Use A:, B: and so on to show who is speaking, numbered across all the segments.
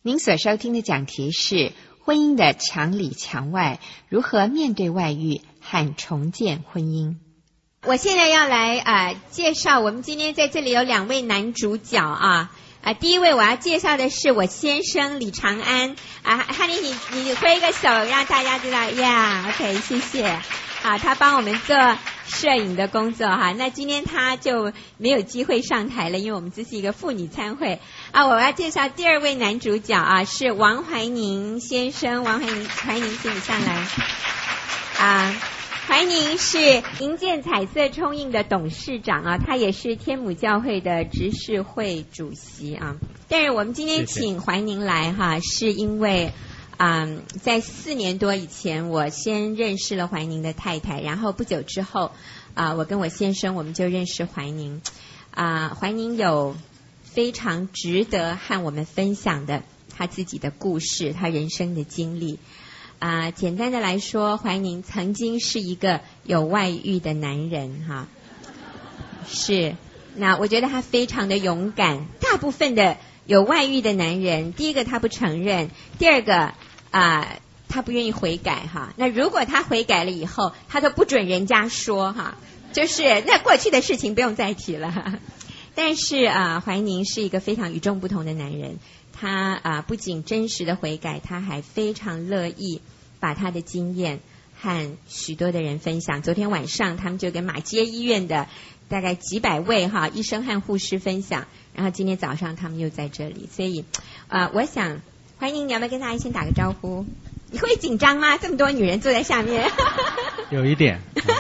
A: 您所收听的讲题是婚姻的墙里墙外，如何面对外遇和重建婚姻。我现在要来介绍我们今天在这里有两位男主角啊。第一位我要介绍的是我先生李长安哈尼，你挥个手让大家知道呀 OK 谢谢。好，他帮我们做摄影的工作哈，那今天他就没有机会上台了，因为我们这是一个妇女参会我要介绍第二位男主角是王怀宁先生。怀宁请你上来怀宁是营建彩色冲印的董事长他也是天母教会的执事会主席但是我们今天请怀宁来是因为在4年多以前我先认识了怀宁的太太，然后不久之后我跟我先生我们就认识怀宁怀宁有非常值得和我们分享的他自己的故事，他人生的经历简单的来说，怀宁曾经是一个有外遇的男人是，那我觉得他非常的勇敢。大部分的有外遇的男人，第一个他不承认，第二个他不愿意悔改那如果他悔改了以后，他都不准人家说就是那过去的事情不用再提了但是怀宁是一个非常与众不同的男人，他不仅真实的悔改，他还非常乐意把他的经验和许多的人分享。昨天晚上他们就跟马偕医院的大概几百位医生和护士分享，然后今天早上他们又在这里，所以我想怀宁你要不要跟大家先打个招呼？你会紧张吗？这么多女人坐在下面
B: 有一点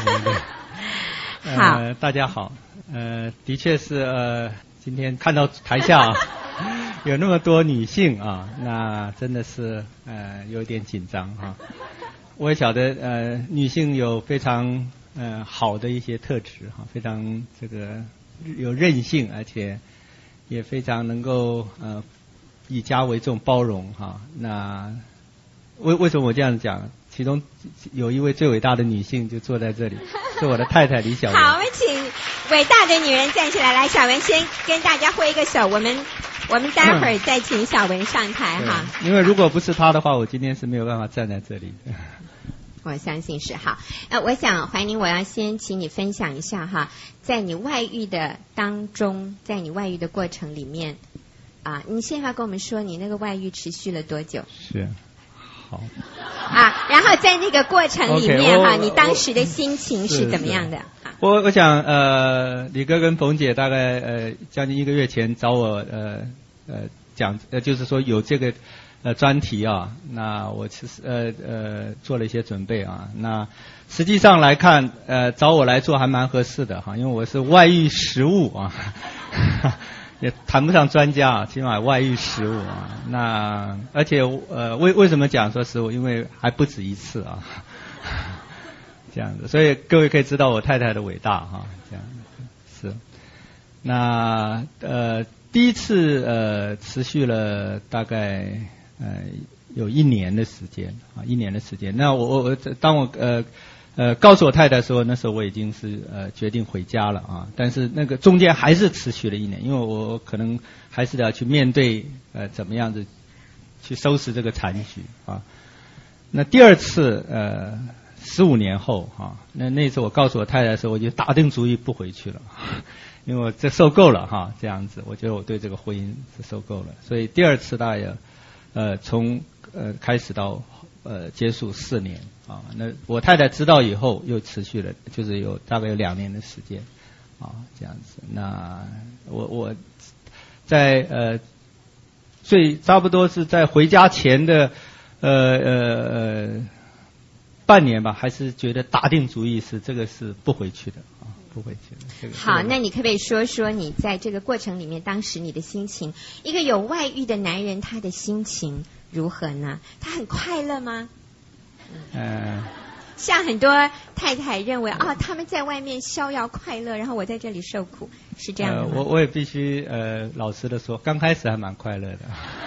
A: 好
B: 大家好的确是今天看到台下有那么多女性那真的是有点紧张我也晓得女性有非常好的一些特质非常这个有韧性，而且也非常能够以家为重，包容那为什么我这样讲？其中有一位最伟大的女性就坐在这里，是我的太太李小文。
A: 好，我们请伟大的女人站起来，来，小文先跟大家挥一个手，我们待会儿再请小文上台
B: 因为如果不是她的话，我今天是没有办法站在这里的。
A: 我相信是好。我想怀宁，我要先请你分享一下在你外遇的当中，在你外遇的过程里面你现在要跟我们说你那个外遇持续了多久？
B: 是好
A: 然后在那个过程里面你当时的心情是怎么样的？
B: 我想李哥跟冯姐大概将近1个月前找我讲就是说有这个专题那我其实做了一些准备那实际上来看找我来做还蛮合适的因为我是外遇实务也谈不上专家起码外遇实务那而且为什么讲说实务？因为还不止一次这样子，所以各位可以知道我太太的伟大这样是。那第一次持续了大概有1年的时间1年的时间。那我当我告诉我太太说，那时候我已经是决定回家了但是那个中间还是持续了1年，因为我可能还是要去面对怎么样子去收拾这个残局那第二次15年后那次我告诉我太太的时候，我就打定主意不回去了因为我这受够了这样子，我觉得我对这个婚姻是受够了，所以第二次大概从开始到结束4年那我太太知道以后又持续了，就是大概有2年的时间这样子。那我在差不多是在回家前的半年吧，还是觉得打定主意是这个是不回去的不回去的这个。
A: 好，那你可不可以说说你在这个过程里面当时你的心情？一个有外遇的男人他的心情如何呢？他很快乐吗？像很多太太认为他们在外面逍遥快乐，然后我在这里受苦，是这样的吗？
B: 我也必须老实的说，刚开始还蛮快乐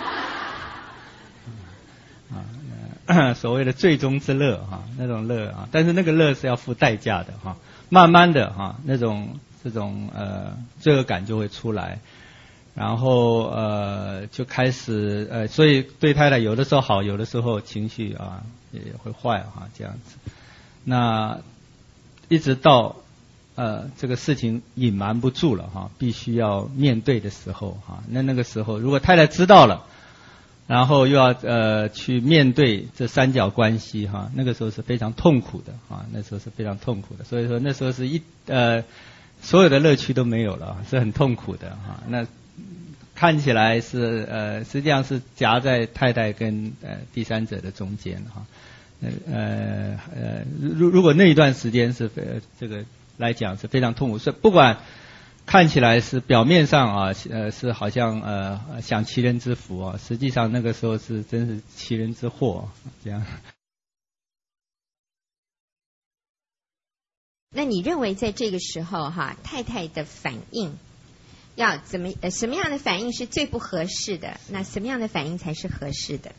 B: 的所谓的最终之乐那种乐但是那个乐是要付代价的慢慢的这种罪恶感就会出来。 然后就开始所以对太太有的时候好，有的时候情绪啊也会坏啊这样子。那一直到这个事情隐瞒不住了哈，必须要面对的时候哈，那个时候如果太太知道了，然后又要去面对这三角关系哈，那个时候是非常痛苦的啊，那时候是非常痛苦的。所以说那时候是所有的乐趣都没有了，是很痛苦的哈。那看起来是实际上是夹在太太跟第三者的中间哈。如果那一段时间是这个来讲是非常痛苦，是不管看起来是表面上啊是好像享其人之福啊，实际上那个时候是真是其人之祸这样。
A: 那你认为在这个时候哈，太太的反应要什么样的反应是最不合适的？那什么样的反应才是合适的？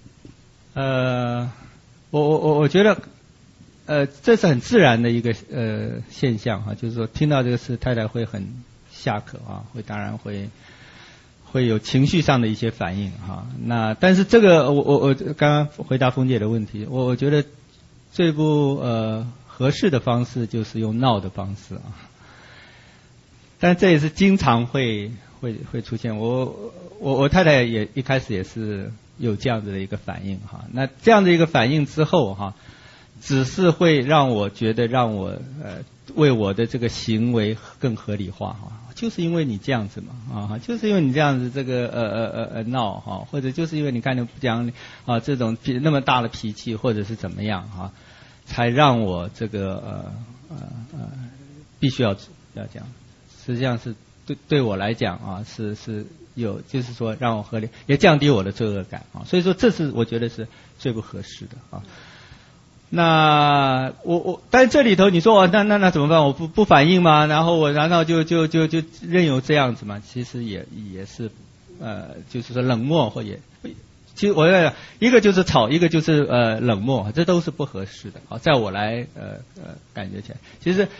B: 我觉得这是很自然的一个现象哈，就是说听到这个事，太太会很下课啊，当然会有情绪上的一些反应哈。那但是这个我刚刚回答冯姐的问题，我觉得最不合适的方式就是用闹的方式啊。但这也是经常会出现。我太太也一开始也是有这样子的一个反应哈。那这样的一个反应之后哈，只是会让我觉得让我为我的这个行为更合理化哈，就是因为你这样子嘛啊，就是因为你这样子这个闹哈，或者就是因为你看你不讲啊这种那么大的脾气或者是怎么样哈，才让我这个必须要讲。实际上是对我来讲啊，是有，就是说让我合理，也降低我的罪恶感啊。所以说这是我觉得是最不合适的啊。那但是这里头你说那怎么办？我不反应吗？然后我难道就任由这样子吗？其实也是就是说冷漠或也。其实我在讲一个就是吵，一个就是冷漠，这都是不合适的啊。在我来感觉起来，其实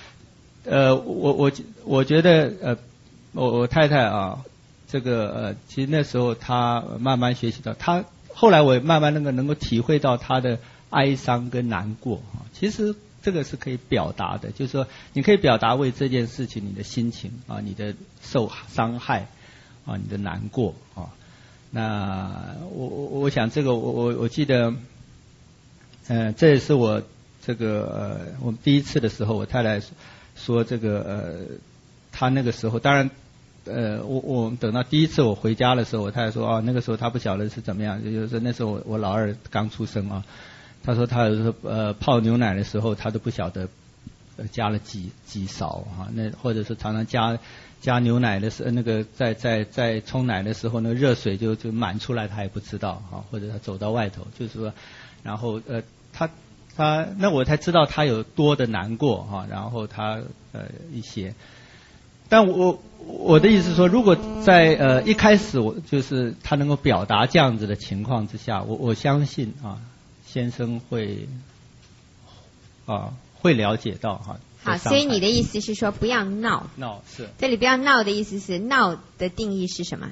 B: 我觉得我太太啊，这个其实那时候她慢慢学习到，她后来我慢慢能够体会到她的哀伤跟难过啊。其实这个是可以表达的，就是说你可以表达为这件事情你的心情啊，你的受伤害啊，你的难过啊。那我想这个我记得这也是我这个我们第一次的时候，我太太说这个她那个时候当然我等到第一次我回家的时候，我太太说那个时候她不晓得是怎么样，就是那时候我老二刚出生啊，她说她有时候泡牛奶的时候她都不晓得加了几勺啊，那或者是常常加牛奶的时候，那个在冲奶的时候，那个热水就满出来，他也不知道啊，或者他走到外头，就是说，然后他那我才知道他有多的难过哈，然后他一些，但我的意思是说，如果在一开始我就是他能够表达这样子的情况之下，我相信啊，先生会了解到哈。
A: 好，所以你的意思是说不要闹。
B: 闹是。这
A: 里不要闹的意思是闹的定义是什么？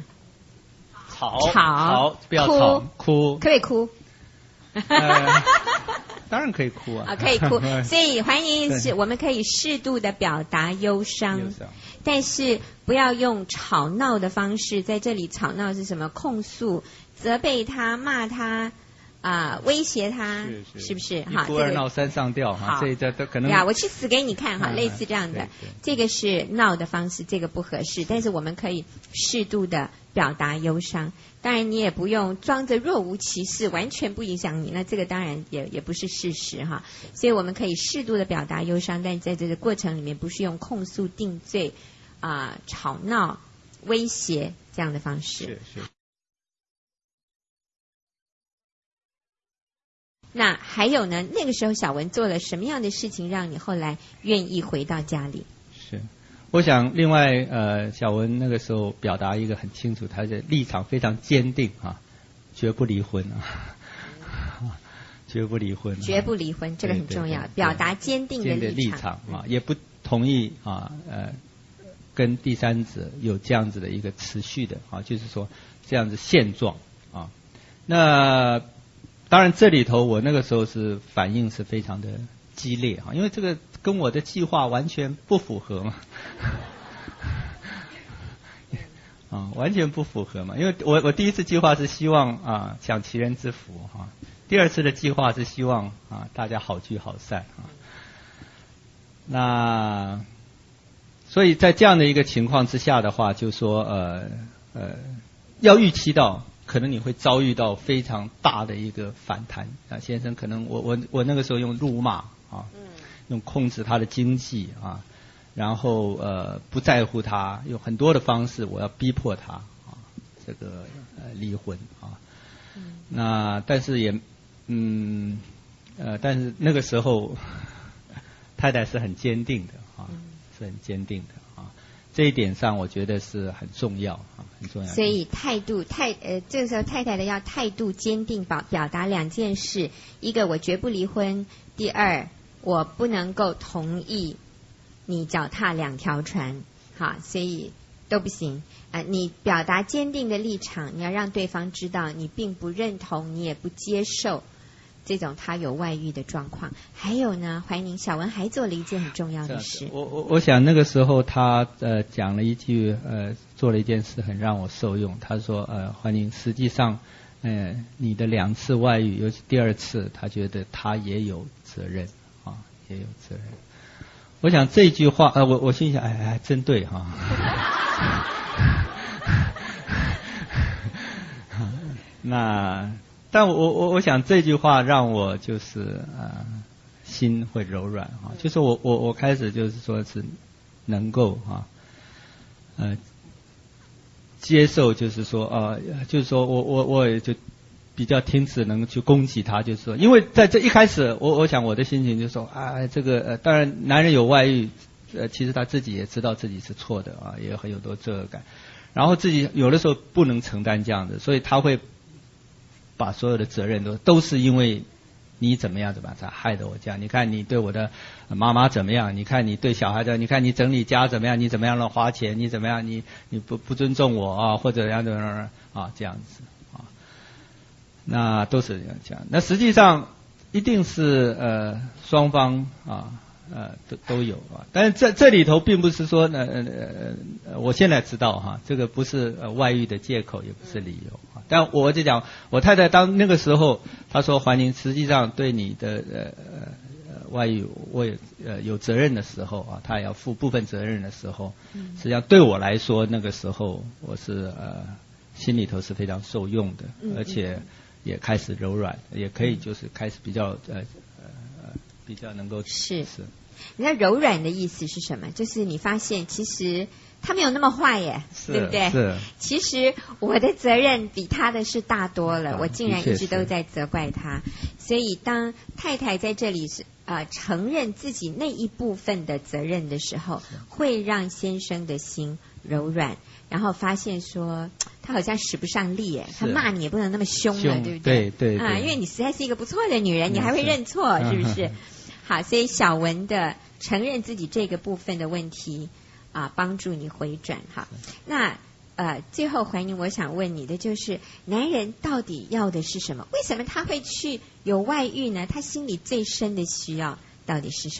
B: 吵，不要吵，哭。
A: 可不可以哭？
B: 当然可以哭啊。
A: 可以哭。所以欢迎是我们可以适度的表达忧伤，但是不要用吵闹的方式。在这里吵闹是什么？控诉、责备他、骂他。威胁他，是不是？哈，
B: 一哭二闹三上吊哈，这都可能。
A: 我去死给你看哈，类似这样的，这个是闹的方式，这个不合适。但是我们可以适度的表达忧伤，当然你也不用装着若无其事，完全不影响你，那这个当然也不是事实哈。所以我们可以适度的表达忧伤，但在这个过程里面，不是用控诉、定罪、吵闹、威胁这样的方式。
B: 是。
A: 那还有呢？那个时候小文做了什么样的事情，让你后来愿意回到家里？
B: 是，我想另外小文那个时候表达一个很清楚，他的立场非常坚定啊，绝不离婚啊，绝不离婚，
A: 绝不离婚，这个很重要，表达坚定的
B: 立场啊，也不同意跟第三者有这样子的一个持续的啊，就是说这样子现状啊。那当然这里头我那个时候是反应是非常的激烈啊，因为这个跟我的计划完全不符合嘛。啊，完全不符合嘛，因为我第一次计划是希望啊享齐人之福哈，第二次的计划是希望啊大家好聚好散啊。那所以在这样的一个情况之下的话，就说要预期到可能你会遭遇到非常大的一个反弹啊，先生可能我那个时候用辱骂啊，用控制他的经济啊。然后不在乎他，用很多的方式，我要逼迫他啊，这个离婚啊。那但是也但是那个时候太太是很坚定的啊，是很坚定的啊。这一点上我觉得是很重要啊，很重要。
A: 所以这个时候太太的要态度坚定，表达两件事：一个我绝不离婚，第二我不能够同意你脚踏两条船，好，所以都不行你表达坚定的立场，你要让对方知道你并不认同，你也不接受这种他有外遇的状况。还有呢，怀宁小文还做了一件很重要的事。
B: 我想那个时候他讲了一句做了一件事很让我受用。他说怀宁实际上你的2次外遇，尤其第2次，他觉得他也有责任啊，也有责任。我想这句话我心想还真对哈。那但我想这句话让我就是心会柔软哈，就是我开始就是说是能够接受，就是说就是说我也就比较停止能去攻击他，就是说，因为在这一开始，我想我的心情就是说这个当然男人有外遇，其实他自己也知道自己是错的啊，也很有多罪恶感，然后自己有的时候不能承担这样的，所以他会把所有的责任都是因为你怎么样才害得我这样。你看你对我的妈妈怎么样？你看你对小孩的，你看你整理家怎么样？你怎么样乱花钱？你怎么样？你不尊重我啊，或者怎样这样子。那都是这样讲。那实际上一定是双方都有啊。但是这里头并不是说我现在知道这个不是外遇的借口，也不是理由啊。但我就讲，我太太当那个时候她说怀宁实际上对你的外遇我也有责任的时候啊，她也要负部分责任的时候，实际上对我来说那个时候我是心里头是非常受用的，而且也开始柔软，也可以就是开始比较比较能够
A: 是。那柔软的意思是什么？就是你发现其实他没有那么坏耶，对不对？
B: 是。
A: 其实我的责任比他的是大多了，我竟然一直都在责怪他。所以当太太在这里是承认自己那一部分的责任的时候，会让先生的心柔软，然后发现说他好像使不上力耶，他骂你也不能那么凶了，对不对？
B: 对因
A: 为你实在是一个不错的女人，你还会认错，是不是？好，所以小文的承认自己这个部分的问题帮助你回转哈。那最后怀宁我想问你的就是男人到底要的是什么？为什么他会去有外遇呢？他心里最深的需要到底是什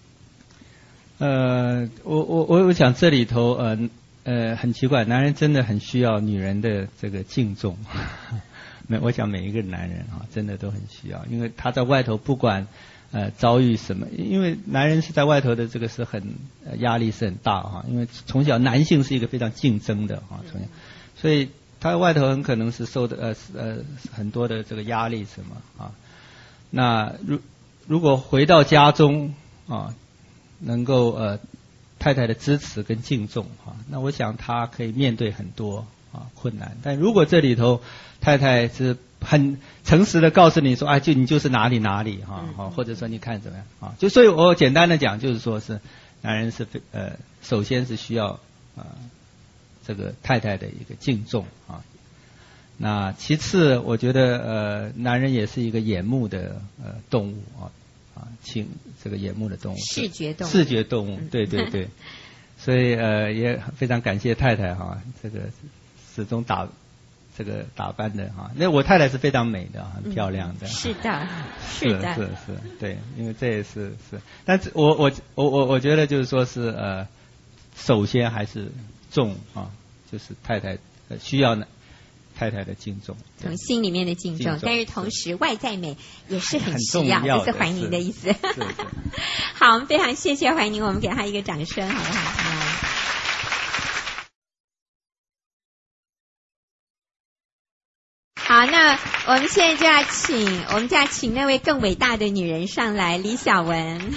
A: 么？
B: 我想这里头很奇怪，男人真的很需要女人的这个敬重。我想每一个男人真的都很需要，因为他在外头不管遭遇什么，因为男人是在外头的这个是很压力是很大因为从小男性是一个非常竞争的从小，所以他在外头很可能是受的很多的这个压力什么那如果回到家中能够太太的支持跟敬重那我想他可以面对很多困难。但如果这里头太太是很诚实的告诉你说你就是哪里或者说你看怎么样就所以我简单的讲就是说是男人是首先是需要这个太太的一个敬重那其次我觉得男人也是一个眼目的动物这个眼目的动物，视觉动物对所以也非常感谢太太哈，这个始终打扮的哈。那我太太是非常美的，很漂亮的。
A: 是的，是的，
B: 是，对，因为这也是。但是我觉得就是说是首先还是重啊，就是太太需要太太的敬重，
A: 从心里面的敬重，但是同时外在美也是很需
B: 要，
A: 这是怀宁的意思。好，我们非常谢谢怀宁，我们给他一个掌声，好不好？好，那我们现在就要请那位更伟大的女人上来，李小文。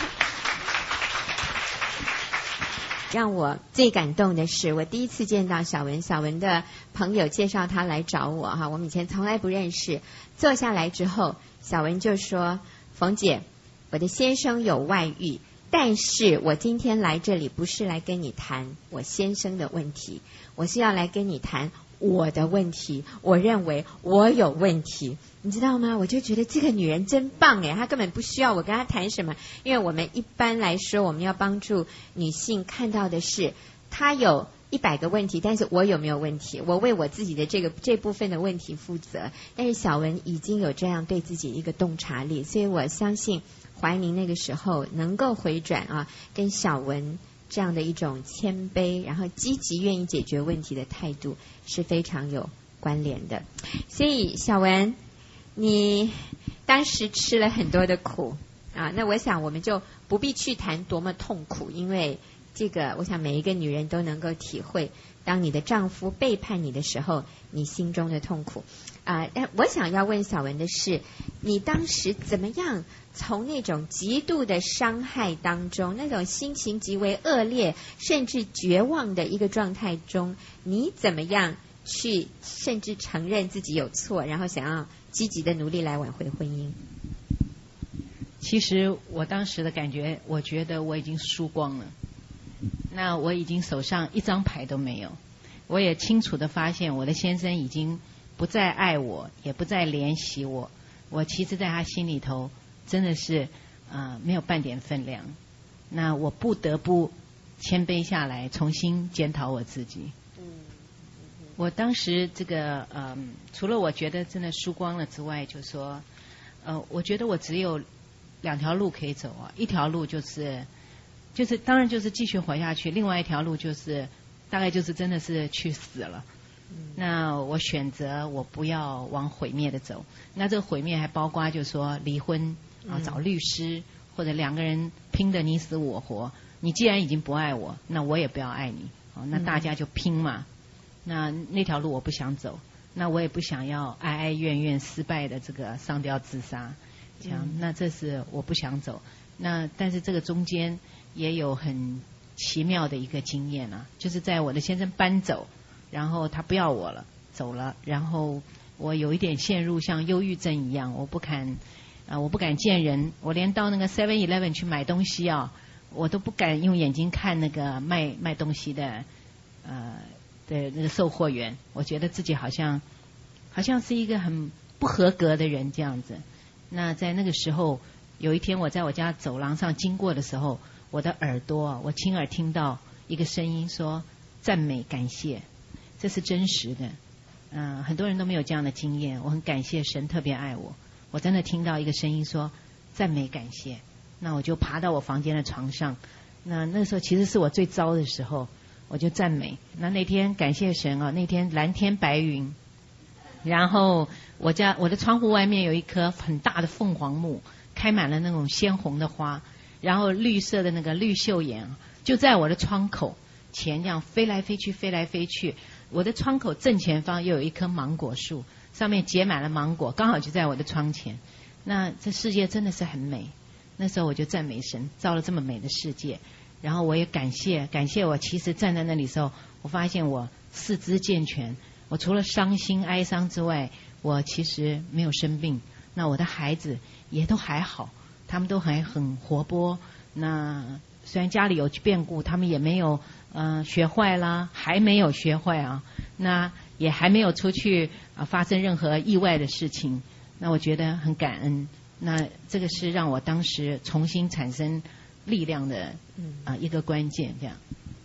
A: 让我最感动的是，我第一次见到小文的朋友介绍她来找我哈，我们以前从来不认识。坐下来之后，小文就说：“冯姐，我的先生有外遇，但是我今天来这里不是来跟你谈我先生的问题，我是要来跟你谈我的问题，我认为我有问题，你知道吗？我就觉得这个女人真棒诶，她根本不需要我跟她谈什么，因为我们一般来说，我们要帮助女性看到的是，她有100个问题，但是我有没有问题？我为我自己的这部分的问题负责。但是小文已经有这样对自己一个洞察力，所以我相信怀宁那个时候能够回转啊，跟小文这样的一种谦卑，然后积极愿意解决问题的态度是非常有关联的。所以小文，你当时吃了很多的苦啊，那我想我们就不必去谈多么痛苦，因为这个我想每一个女人都能够体会，当你的丈夫背叛你的时候，你心中的痛苦啊。我想要问小文的是，你当时怎么样从那种极度的伤害当中，那种心情极为恶劣甚至绝望的一个状态中，你怎么样去甚至承认自己有错，然后想要积极的努力来挽回婚姻？
C: 其实我当时的感觉，我觉得我已经输光了，那我已经手上一张牌都没有。我也清楚地发现，我的先生已经不再爱我，也不再怜惜我。我其实在他心里头真的是没有半点分量。那我不得不谦卑下来，重新检讨我自己。我当时这个除了我觉得真的输光了之外，就说我觉得我只有2条路可以走啊。一条路就是当然就是继续活下去，另外一条路就是大概就是真的是去死了。那我选择我不要往毁灭的走。那这个毁灭还包括就是说离婚啊，找律师，或者2个人拼得你死我活。你既然已经不爱我，那我也不要爱你。那大家就拼嘛。那条路我不想走，那我也不想要哀哀怨怨失败的这个上吊自杀。那这是我不想走。那但是这个中间也有很奇妙的一个经验啊，就是在我的先生搬走，然后他不要我了，走了，然后我有一点陷入像忧郁症一样，我不敢见人，我连到那个 7-Eleven 去买东西啊，我都不敢用眼睛看那个卖东西的的那个售货员，我觉得自己好像是一个很不合格的人这样子。那在那个时候，有一天我在我家走廊上经过的时候，我的耳朵我亲耳听到一个声音说赞美感谢，这是真实的。很多人都没有这样的经验，我很感谢神特别爱我。我真的听到一个声音说赞美感谢，那我就爬到我房间的床上。那时候其实是我最糟的时候，我就赞美。那天感谢神啊，那天蓝天白云，然后我的窗户外面有一棵很大的凤凰木，开满了那种鲜红的花，然后绿色的那个绿袖眼就在我的窗口前这样飞来飞去飞来飞去。我的窗口正前方又有一棵芒果树，上面结满了芒果，刚好就在我的窗前。那这世界真的是很美。那时候我就赞美神造了这么美的世界，然后我也感谢我其实站在那里的时候，我发现我四肢健全，我除了伤心哀伤之外，我其实没有生病。那我的孩子也都还好，他们都还很活泼。那虽然家里有变故，他们也没有学坏啦，还没有学坏啊，那也还没有出去发生任何意外的事情。那我觉得很感恩。那这个是让我当时重新产生力量的一个关键。这样。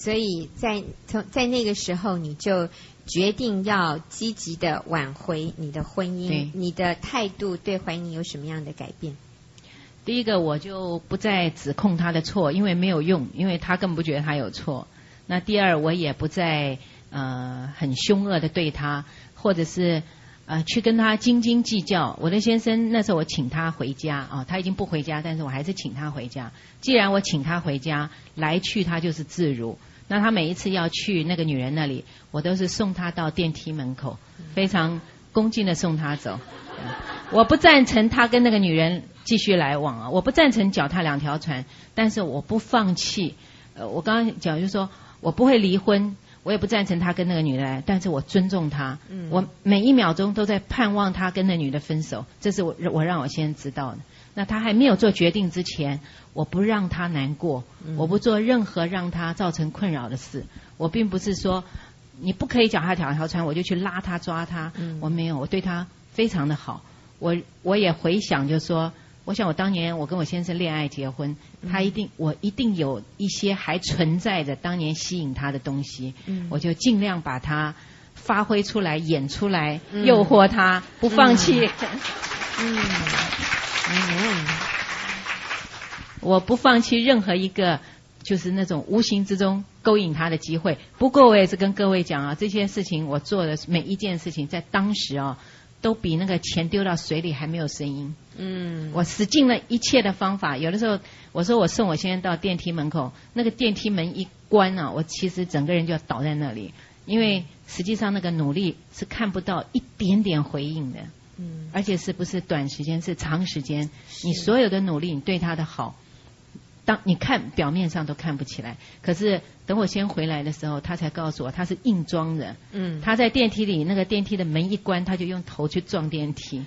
A: 所以在那个时候你就决定要积极的挽回你的婚姻，你的态度对怀宁有什么样的改变？
C: 第一个，我就不再指控他的错，因为没有用，因为他根本不觉得他有错。那第二，我也不再很凶恶的对他，或者是去跟他斤斤计较。我的先生那时候我请他回家啊，他已经不回家，但是我还是请他回家。既然我请他回家，来去他就是自如。那他每一次要去那个女人那里，我都是送他到电梯门口，非常恭敬的送他走。我不赞成他跟那个女人继续来往啊，我不赞成脚踏两条船，但是我不放弃。我刚刚讲就是说我不会离婚，我也不赞成他跟那个女的来，但是我尊重他。我每一秒钟都在盼望他跟那女的分手，这是我让我先知道的。那他还没有做决定之前，我不让他难过，我不做任何让他造成困扰的事。我并不是说你不可以脚踏两条船，我就去拉他抓他。我没有，我对他非常的好。我也回想就是说，我想我当年我跟我先生恋爱结婚，我一定有一些还存在的当年吸引他的东西，我就尽量把它发挥出来，演出来，诱惑他，不放弃。我不放弃任何一个就是那种无形之中勾引他的机会。不过我也是跟各位讲啊，这些事情我做的每一件事情在当时啊，都比那个钱丢到水里还没有声音。我使尽了一切的方法。有的时候我说我送我先生到电梯门口，那个电梯门一关啊，我其实整个人就要倒在那里，因为实际上那个努力是看不到一点点回应的。而且是不是短时间，是长时间，你所有的努力，你对他的好，当你看表面上都看不起来，可是等我先回来的时候，他才告诉我他是硬装的。他在电梯里，那个电梯的门一关，他就用头去撞电梯。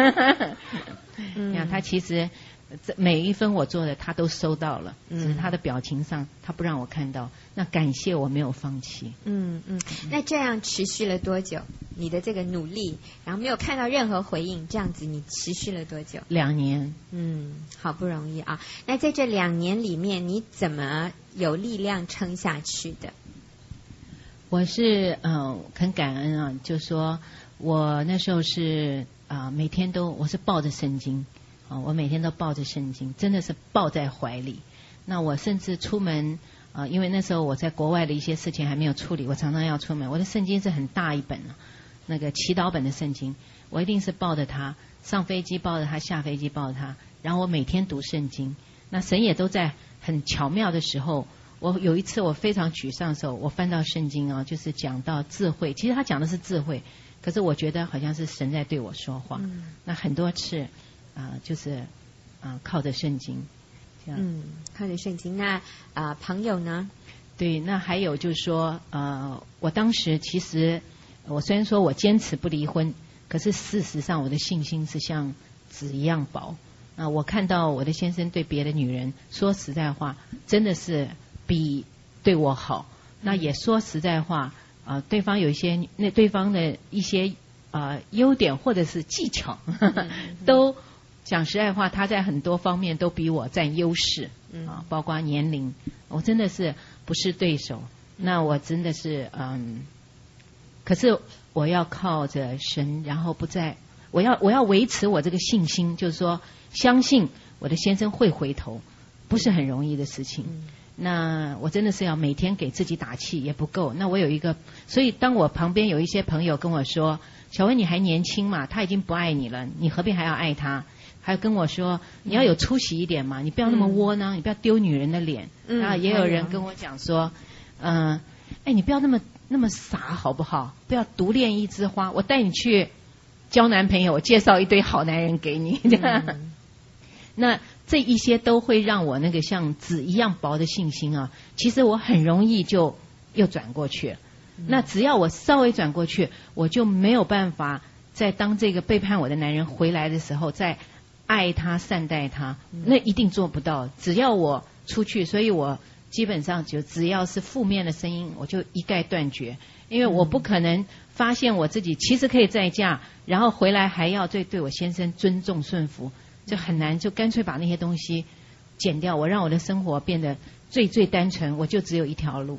C: 他其实每一分我做的他都收到了，只是他的表情上他不让我看到。那感谢我没有放弃。
A: 那这样持续了多久？你的这个努力，然后没有看到任何回应，这样子你持续了多久
C: ？2年。
A: 好不容易啊。那在这2年里面，你怎么有力量撑下去的？
C: 我是很感恩啊，就说我那时候是每天我是抱着圣经我每天都抱着圣经，真的是抱在怀里。那我甚至出门因为那时候我在国外的一些事情还没有处理，我常常要出门，我的圣经是很大一本那个祈祷本的圣经，我一定是抱着它，上飞机抱着它，下飞机抱着它，然后我每天读圣经。那神也都在很巧妙的时候，我有一次我非常沮丧的时候，我翻到圣经就是讲到智慧，其实他讲的是智慧，可是我觉得好像是神在对我说话。那很多次就是靠着圣经这样。
A: 靠着圣经。那朋友呢？
C: 对，那还有就是说我当时其实我虽然说我坚持不离婚，可是事实上我的信心是像纸一样薄。我看到我的先生对别的女人，说实在话真的是比对我好。那也说实在话对方有一些对方的一些优点或者是技巧都讲实在话，他在很多方面都比我占优势包括年龄，我真的是不是对手。那我真的是可是我要靠着神，然后我要维持我这个信心，就是说相信我的先生会回头，不是很容易的事情。那我真的是要每天给自己打气也不够。那我有一个，所以当我旁边有一些朋友跟我说，小薇你还年轻嘛，他已经不爱你了，你何必还要爱他？还跟我说你要有出息一点嘛，你不要那么窝囊，你不要丢女人的脸。也有人跟我讲说你不要那么傻好不好，不要独恋一枝花，我带你去交男朋友，我介绍一堆好男人给你。那这一些都会让我那个像纸一样薄的信心其实我很容易就又转过去了。那只要我稍微转过去，我就没有办法在当这个背叛我的男人回来的时候再爱他善待他，那一定做不到。只要我出去，所以我基本上就只要是负面的声音我就一概断绝。因为我不可能发现我自己其实可以再嫁，然后回来还要对我先生尊重顺服，就很难，就干脆把那些东西剪掉，我让我的生活变得最单纯，我就只有一条路。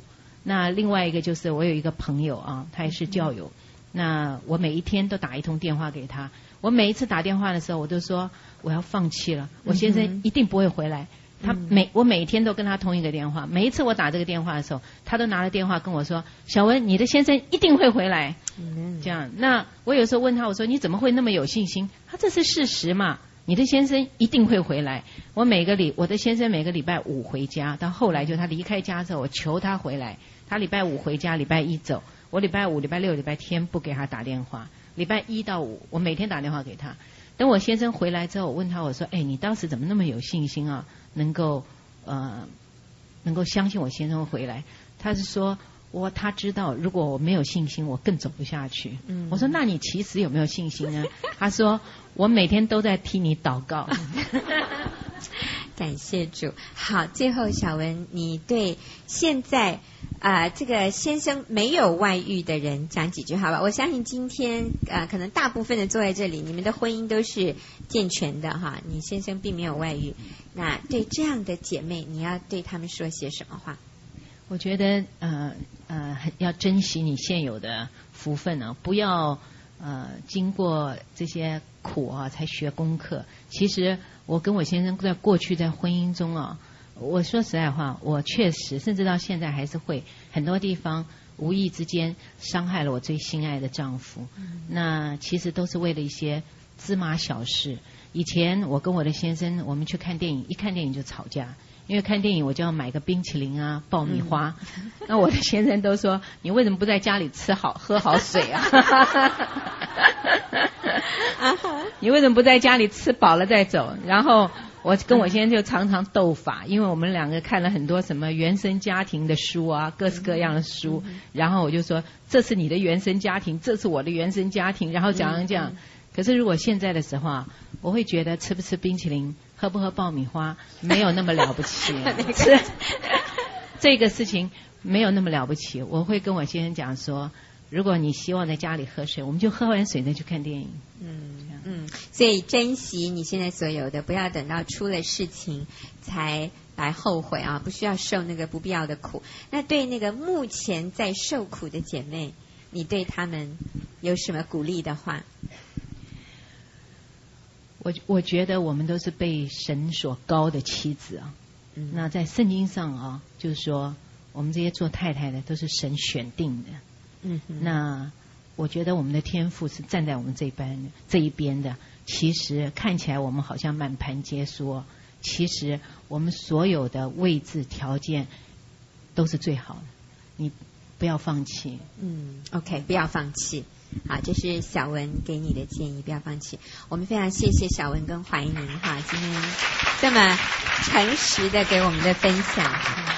C: 那另外一个就是我有一个朋友啊，他也是教友，那我每一天都打一通电话给他，我每一次打电话的时候我都说我要放弃了，我先生一定不会回来。我每天都跟他通一个电话，每一次我打这个电话的时候，他都拿了电话跟我说，小文，你的先生一定会回来。这样，那我有时候问他，我说你怎么会那么有信心？他这是事实嘛，你的先生一定会回来。我的先生每个礼拜5回家，到后来就他离开家之后，我求他回来，他礼拜5回家，礼拜1走，我礼拜5、礼拜6、礼拜天不给他打电话，礼拜1到5我每天打电话给他。等我先生回来之后，我问他，我说，你当时怎么那么有信心啊？能够相信我先生会回来？他是说他知道如果我没有信心，我更走不下去。我说那你其实有没有信心呢？他说我每天都在替你祷告。
A: 感谢主。好，最后小文，你对现在这个先生没有外遇的人讲几句好吧？我相信今天可能大部分的坐在这里，你们的婚姻都是健全的哈，你先生并没有外遇。那对这样的姐妹，你要对他们说些什么话？
C: 我觉得要珍惜你现有的福分啊，不要经过这些苦啊才学功课。其实我跟我先生在过去在婚姻中啊，我说实在话，我确实甚至到现在还是会很多地方无意之间伤害了我最心爱的丈夫。那其实都是为了一些芝麻小事。以前我跟我的先生，我们去看电影，一看电影就吵架，因为看电影我就要买个冰淇淋啊、爆米花。那我的先生都说，你为什么不在家里喝好水啊？你为什么不在家里吃饱了再走？然后我跟我先生就常常斗法，因为我们两个看了很多什么原生家庭的书啊，各式各样的书。然后我就说，这是你的原生家庭，这是我的原生家庭，然后讲。可是如果现在的时候啊，我会觉得吃不吃冰淇淋，喝不喝爆米花没有那么了不起。这个事情没有那么了不起。我会跟我先生讲说，如果你希望在家里喝水，我们就喝完水再去看电影。
A: 所以珍惜你现在所有的，不要等到出了事情才来后悔啊！不需要受那个不必要的苦。那对那个目前在受苦的姐妹，你对她们有什么鼓励的话？
C: 我觉得我们都是被神所膏的妻子啊。那在圣经上啊，就是说我们这些做太太的都是神选定的。那我觉得我们的天父是站在我们这一边的。其实看起来我们好像满盘皆输，其实我们所有的位置条件都是最好的。你不要放弃。
A: OK， 不要放弃。好，这是小文给你的建议，不要放弃。我们非常谢谢小文跟怀宁哈，今天这么诚实的给我们的分享。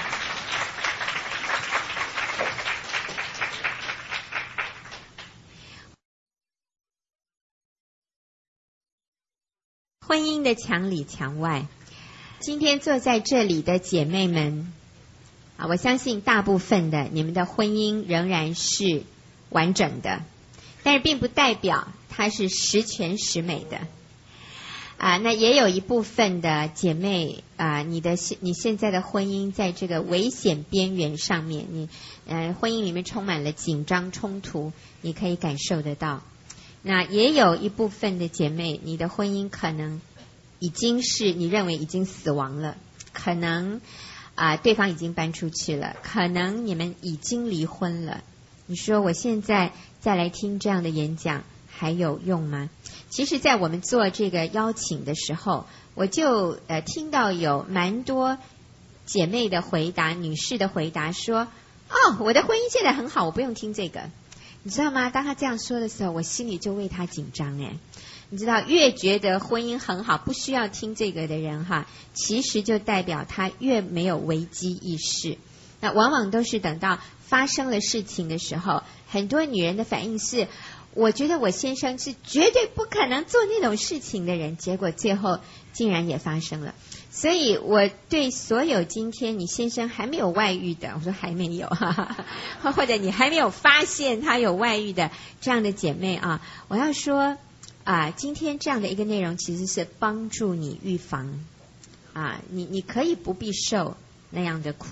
A: 婚姻的墙里墙外，今天坐在这里的姐妹们啊，我相信大部分的你们的婚姻仍然是完整的。但是并不代表它是十全十美的那也有一部分的姐妹你现在的婚姻在这个危险边缘上面，你婚姻里面充满了紧张冲突，你可以感受得到。那也有一部分的姐妹，你的婚姻可能已经是你认为已经死亡了，可能对方已经搬出去了，可能你们已经离婚了。你说我现在再来听这样的演讲还有用吗？其实在我们做这个邀请的时候，我就听到有蛮多姐妹的回答，女士的回答说，我的婚姻现在很好，我不用听这个。你知道吗？当她这样说的时候，我心里就为她紧张你知道，越觉得婚姻很好不需要听这个的人哈，其实就代表她越没有危机意识。那往往都是等到发生了事情的时候，很多女人的反应是，我觉得我先生是绝对不可能做那种事情的人，结果最后竟然也发生了。所以我对所有今天你先生还没有外遇的，我说还没有或者你还没有发现他有外遇的这样的姐妹我要说今天这样的一个内容其实是帮助你预防你可以不必受那样的苦。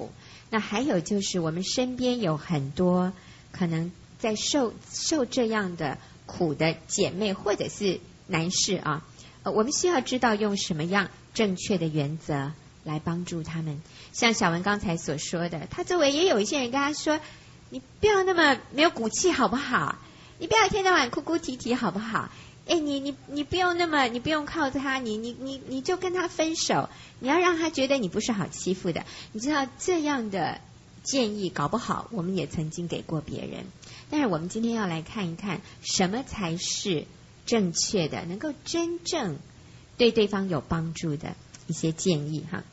A: 那还有就是我们身边有很多可能在受这样的苦的姐妹或者是男士啊，我们需要知道用什么样正确的原则来帮助他们。像小文刚才所说的，他周围也有一些人跟他说，你不要那么没有骨气好不好，你不要一天到晚哭哭啼啼好不好，你不用那么，你不用靠他，你就跟他分手，你要让他觉得你不是好欺负的。你知道这样的建议搞不好我们也曾经给过别人，但是我们今天要来看一看什么才是正确的，能够真正对对方有帮助的一些建议哈。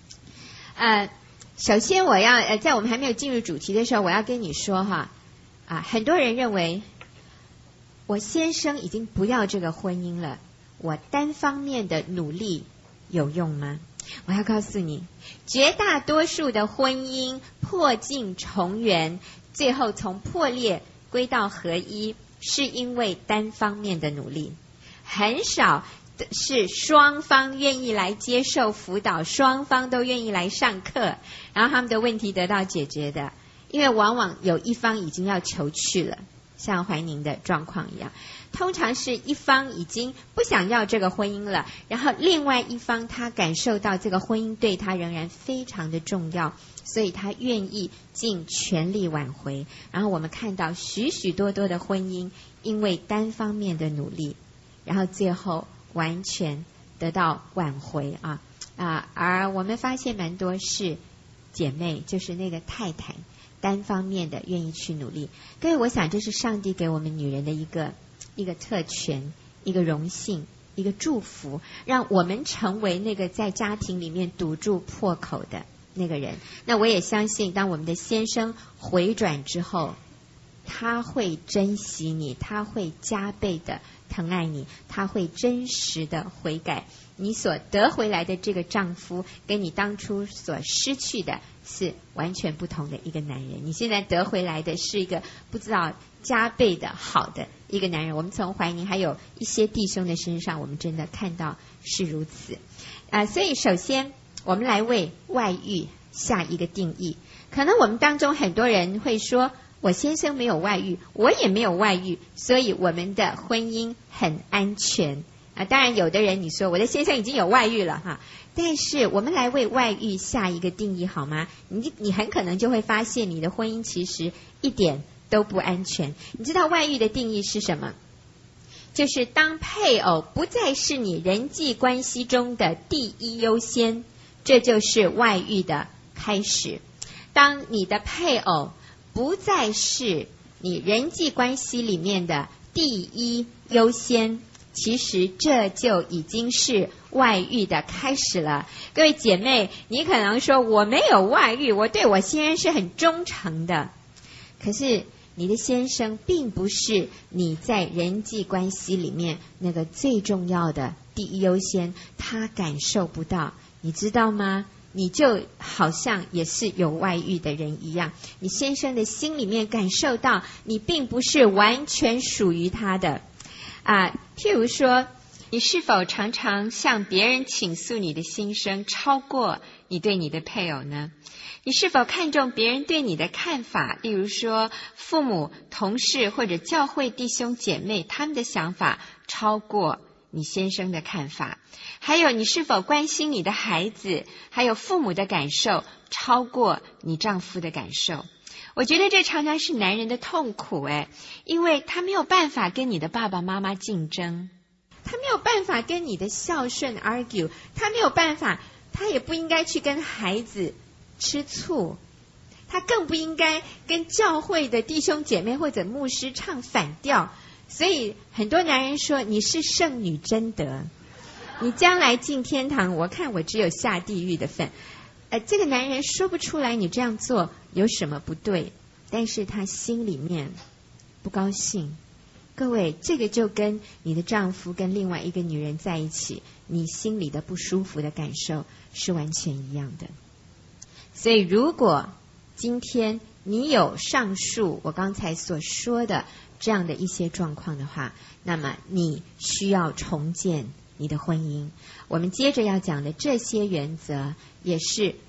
A: 首先我要在我们还没有进入主题的时候，我要跟你说哈，很多人认为我先生已经不要这个婚姻了，我单方面的努力有用吗？我要告诉你，绝大多数的婚姻破镜重圆，最后从破裂归到合一，是因为单方面的努力，很少是双方愿意来接受辅导，双方都愿意来上课，然后他们的问题得到解决的。因为往往有一方已经要求去了，像怀宁的状况一样，通常是一方已经不想要这个婚姻了，然后另外一方他感受到这个婚姻对他仍然非常的重要，所以他愿意尽全力挽回。然后我们看到许许多多的婚姻因为单方面的努力，然后最后完全得到挽回而我们发现蛮多是姐妹，就是那个太太单方面的愿意去努力。各位，我想这是上帝给我们女人的一个特权，一个荣幸，一个祝福，让我们成为那个在家庭里面堵住破口的那个人。那我也相信当我们的先生回转之后，他会珍惜你，他会加倍的疼爱你，他会真实的悔改。你所得回来的这个丈夫跟你当初所失去的是完全不同的一个男人，你现在得回来的是一个不知道加倍的好的一个男人。我们从怀宁还有一些弟兄的身上，我们真的看到是如此所以首先我们来为外遇下一个定义。可能我们当中很多人会说，我先生没有外遇，我也没有外遇，所以我们的婚姻很安全当然有的人你说我的先生已经有外遇了哈，但是我们来为外遇下一个定义好吗？你很可能就会发现你的婚姻其实一点都不安全。你知道外遇的定义是什么？就是当配偶不再是你人际关系中的第一优先，这就是外遇的开始。当你的配偶不再是你人际关系里面的第一优先，其实这就已经是外遇的开始了。各位姐妹，你可能说我没有外遇，我对我先生是很忠诚的，可是你的先生并不是你在人际关系里面那个最重要的第一优先，他感受不到，你知道吗？你就好像也是有外遇的人一样，你先生的心里面感受到你并不是完全属于他的譬如说，你是否常常向别人倾诉你的心声超过你对你的配偶呢？你是否看重别人对你的看法，例如说父母、同事或者教会弟兄姐妹他们的想法超过你先生的看法？还有你是否关心你的孩子还有父母的感受超过你丈夫的感受？我觉得这常常是男人的痛苦因为他没有办法跟你的爸爸妈妈竞争，他没有办法跟你的孝顺 argue， 他没有办法，他也不应该去跟孩子吃醋，他更不应该跟教会的弟兄姐妹或者牧师唱反调。所以很多男人说你是圣女贞德，你将来进天堂，我看我只有下地狱的份。这个男人说不出来你这样做有什么不对，但是他心里面不高兴。各位，这个就跟你的丈夫跟另外一个女人在一起，你心里的不舒服的感受是完全一样的。所以如果今天你有上述我刚才所说的这样的一些状况的话，那么你需要重建你的婚姻。我们接着要讲的这些原则也是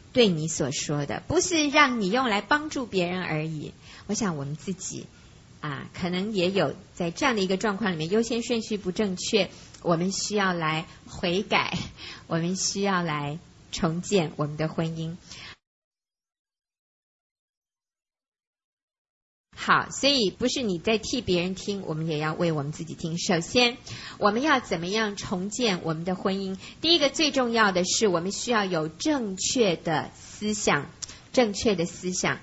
A: 对你所说的，不是让你用来帮助别人而已。我想我们自己可能也有在这样的一个状况里面，优先顺序不正确，我们需要来悔改，我们需要来重建我们的婚姻。好，所以不是你在替别人听，我们也要为我们自己听。首先，我们要怎么样重建我们的婚姻？第一个最重要的是，我们需要有正确的思想。正确的思想。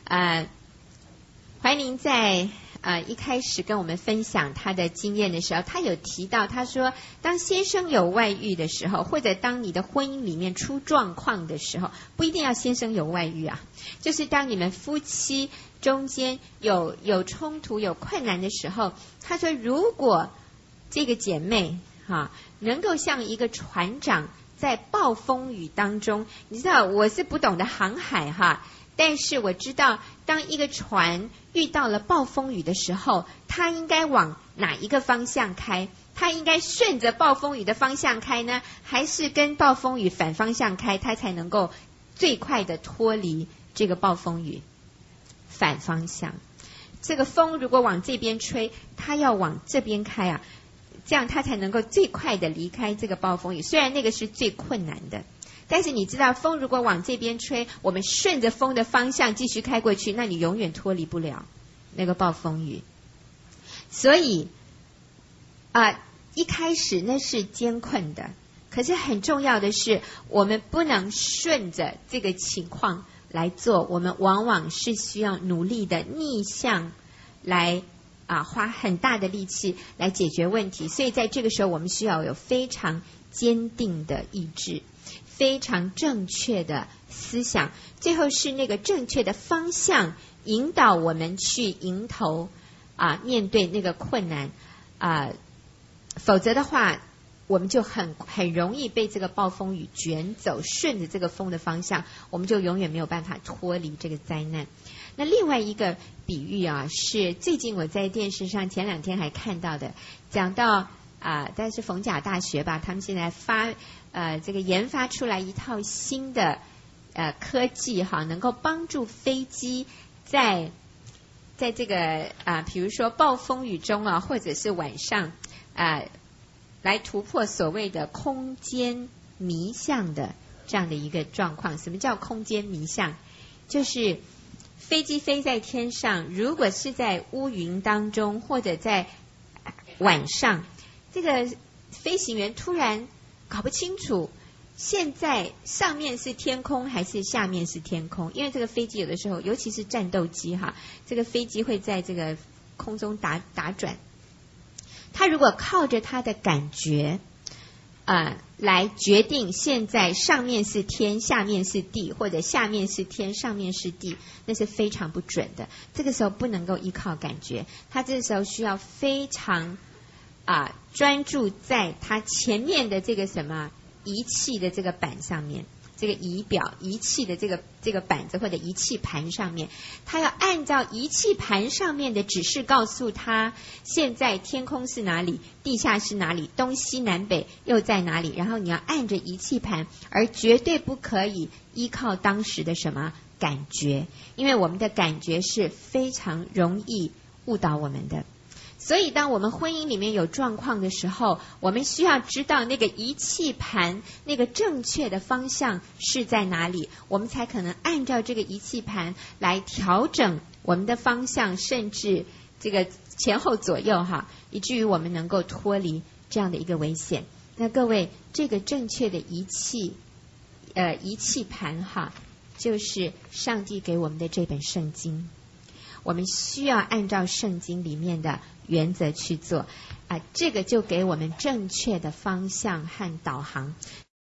A: 怀宁在一开始跟我们分享他的经验的时候，他有提到，他说当先生有外遇的时候，或者当你的婚姻里面出状况的时候，不一定要先生有外遇就是当你们夫妻中间有冲突有困难的时候，他说如果这个姐妹能够像一个船长在暴风雨当中，你知道我是不懂得航海但是我知道当一个船遇到了暴风雨的时候，它应该往哪一个方向开？它应该顺着暴风雨的方向开呢，还是跟暴风雨反方向开，它才能够最快的脱离这个暴风雨？反方向。这个风如果往这边吹，它要往这边开这样它才能够最快的离开这个暴风雨。虽然那个是最困难的，但是你知道风如果往这边吹，我们顺着风的方向继续开过去，那你永远脱离不了那个暴风雨。所以一开始那是艰困的，可是很重要的是我们不能顺着这个情况来做，我们往往是需要努力的逆向来花很大的力气来解决问题。所以在这个时候我们需要有非常坚定的意志，非常正确的思想，最后是那个正确的方向引导我们去迎头面对那个困难否则的话我们就很容易被这个暴风雨卷走，顺着这个风的方向，我们就永远没有办法脱离这个灾难。那另外一个比喻是最近我在电视上前2天还看到的，讲到但是逢甲大学吧，他们现在这个研发出来一套新的科技能够帮助飞机在这个比如说暴风雨中或者是晚上来突破所谓的空间迷向的这样的一个状况。什么叫空间迷向？就是飞机飞在天上，如果是在乌云当中或者在晚上，这个飞行员突然搞不清楚现在上面是天空还是下面是天空。因为这个飞机有的时候，尤其是战斗机这个飞机会在这个空中打转，他如果靠着他的感觉来决定现在上面是天下面是地，或者下面是天上面是地，那是非常不准的。这个时候不能够依靠感觉，他这个时候需要非常专注在他前面的这个什么仪器的这个板上面，这个仪表仪器的这个板子或者仪器盘上面，他要按照仪器盘上面的指示告诉他现在天空是哪里，地下是哪里，东西南北又在哪里，然后你要按着仪器盘，而绝对不可以依靠当时的什么感觉，因为我们的感觉是非常容易误导我们的。所以当我们婚姻里面有状况的时候，我们需要知道那个仪器盘那个正确的方向是在哪里，我们才可能按照这个仪器盘来调整我们的方向，甚至这个前后左右以至于我们能够脱离这样的一个危险。那各位，这个正确的仪器盘就是上帝给我们的这本圣经，我们需要按照圣经里面的原则去做这个就给我们正确的方向和导航。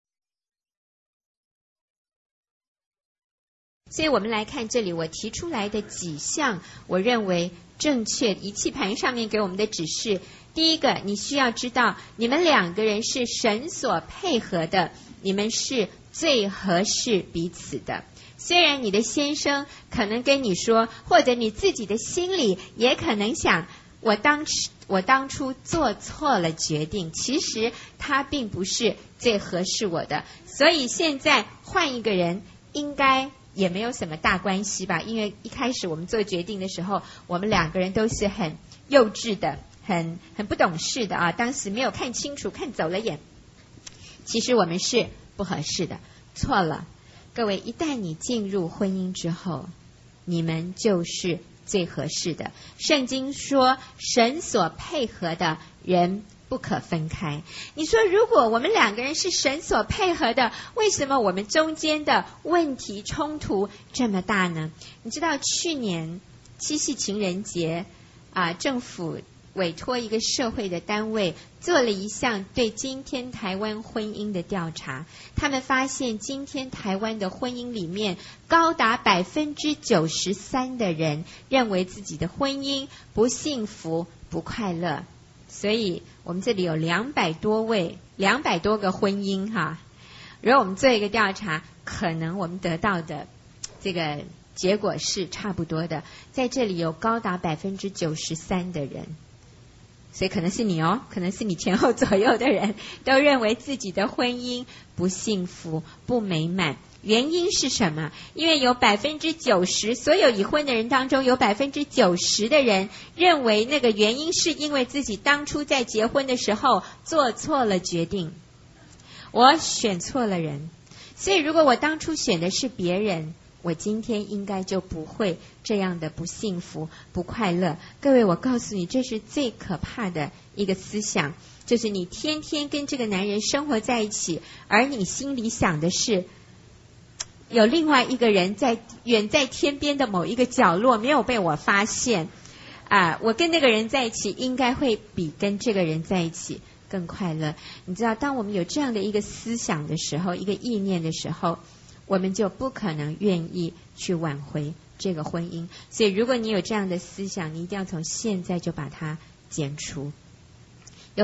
A: 所以我们来看这里我提出来的几项我认为正确仪器盘上面给我们的指示。第一个，你需要知道你们2个人是神所配合的，你们是最合适彼此的。虽然你的先生可能跟你说，或者你自己的心里也可能想，我当初做错了决定，其实他并不是最合适我的，所以现在换一个人应该也没有什么大关系吧，因为一开始我们做决定的时候，我们两个人都是很幼稚的，很不懂事的啊，当时没有看清楚，看走了眼。其实我们是不合适的，错了。各位，一旦你进入婚姻之后，你们就是最合适的。圣经说，神所配合的人不可分开。你说如果我们两个人是神所配合的，为什么我们中间的问题冲突这么大呢？你知道去年七夕情人节政府委托一个社会的单位做了一项对今天台湾婚姻的调查，他们发现今天台湾的婚姻里面高达93%的人认为自己的婚姻不幸福不快乐。所以我们这里有200多个婚姻哈。如果我们做一个调查，可能我们得到的这个结果是差不多的。在这里有高达93%的人，所以可能是你哦，可能是你前后左右的人都认为自己的婚姻不幸福不美满。原因是什么？因为有90%，所有已婚的人当中有90%的人认为那个原因是因为自己当初在结婚的时候做错了决定，我选错了人。所以如果我当初选的是别人，我今天应该就不会这样的不幸福不快乐。各位，我告诉你，这是最可怕的一个思想，就是你天天跟这个男人生活在一起，而你心里想的是有另外一个人在远在天边的某一个角落没有被我发现我跟那个人在一起应该会比跟这个人在一起更快乐。你知道，当我们有这样的一个思想的时候，一个意念的时候，我们就不可能愿意去挽回这个婚姻。所以如果你有这样的思想，你一定要从现在就把它剪除。有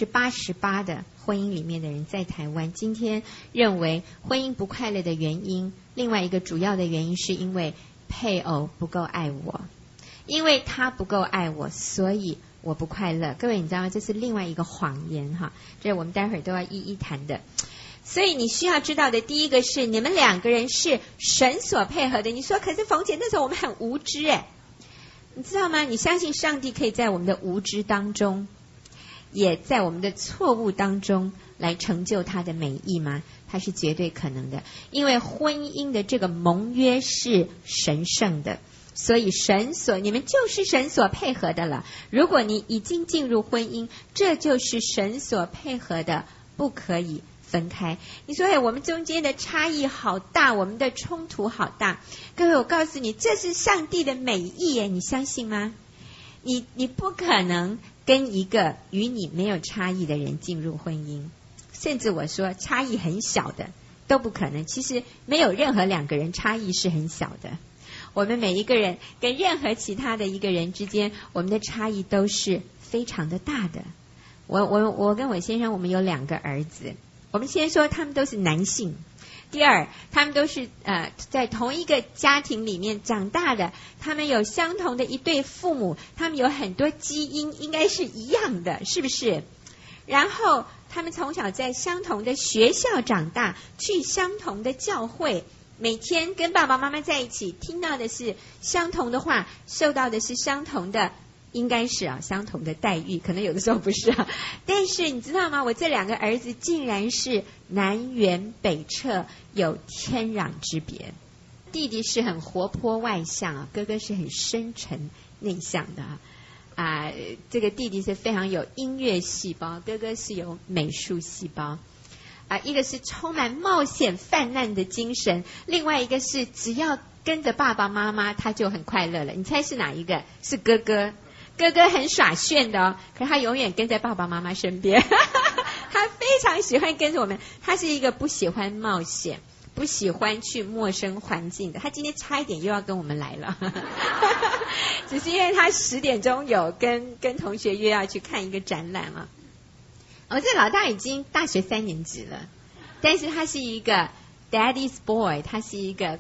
A: 88%的婚姻里面的人在台湾今天认为婚姻不快乐的原因，另外一个主要的原因是因为配偶不够爱我，因为他不够爱我，所以我不快乐。各位你知道吗？这是另外一个谎言哈，这我们待会儿都要一一谈的。所以你需要知道的第一个是，你们两个人是神所配合的。你说可是冯姐那时候我们很无知你知道吗？你相信上帝可以在我们的无知当中，也在我们的错误当中来成就他的美意吗？它是绝对可能的，因为婚姻的这个盟约是神圣的，所以你们就是神所配合的了。如果你已经进入婚姻，这就是神所配合的，不可以分开。你说我们中间的差异好大，我们的冲突好大。各位，我告诉你，这是上帝的美意你相信吗？你不可能跟一个与你没有差异的人进入婚姻，甚至我说差异很小的都不可能。其实没有任何两个人差异是很小的，我们每一个人跟任何其他的一个人之间，我们的差异都是非常的大的。我跟我先生，我们有2个儿子，我们先说他们都是男性。第二，他们都是在同一个家庭里面长大的，他们有相同的一对父母，他们有很多基因应该是一样的，是不是？然后他们从小在相同的学校长大，去相同的教会，每天跟爸爸妈妈在一起，听到的是相同的话，受到的是相同的，应该是相同的待遇，可能有的时候不是但是你知道吗？我这2个儿子竟然是南辕北辙，有天壤之别。弟弟是很活泼外向哥哥是很深沉内向的这个弟弟是非常有音乐细胞，哥哥是有美术细胞一个是充满冒险犯难的精神，另外一个是只要跟着爸爸妈妈他就很快乐了。你猜是哪一个？是哥哥。哥哥很耍炫的可是他永远跟在爸爸妈妈身边他非常喜欢跟着我们，他是一个不喜欢冒险，不喜欢去陌生环境的。他今天差一点又要跟我们来了只是因为他10点钟有跟同学约要去看一个展览我这老大已经大学3年级了，但是他是一个 daddy's boy， 他是一个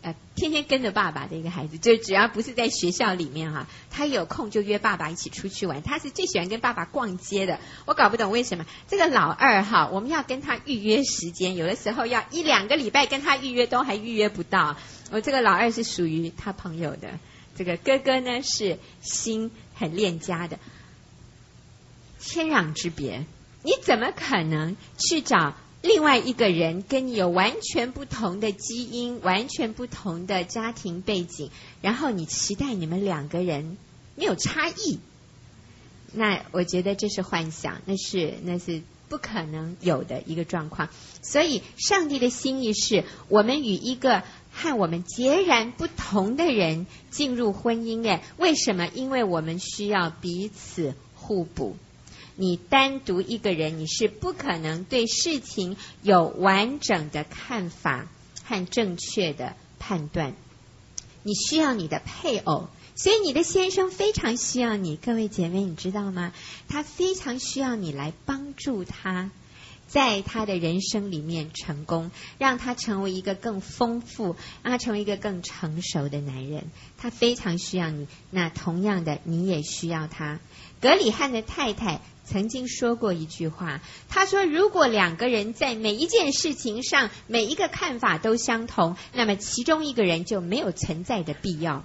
A: 天天跟着爸爸的一个孩子，就只要不是在学校里面哈，他有空就约爸爸一起出去玩。他是最喜欢跟爸爸逛街的，我搞不懂为什么这个老二哈，我们要跟他预约时间，有的时候要1-2个礼拜跟他预约都还预约不到。我这个老二是属于他朋友的，这个哥哥呢是心很恋家的，天壤之别。你怎么可能去找另外一个人跟你有完全不同的基因，完全不同的家庭背景，然后你期待你们2个人没有差异？那我觉得这是幻想，那是不可能有的一个状况。所以上帝的心意是我们与一个和我们截然不同的人进入婚姻。为什么？因为我们需要彼此互补。你单独一个人，你是不可能对事情有完整的看法和正确的判断。你需要你的配偶，所以你的先生非常需要你。各位姐妹，你知道吗？他非常需要你来帮助他，在他的人生里面成功，让他成为一个更丰富，让他成为一个更成熟的男人。他非常需要你，那同样的，你也需要他。葛理翰的太太曾经说过一句话，他说如果2个人在每一件事情上每一个看法都相同，那么其中一个人就没有存在的必要。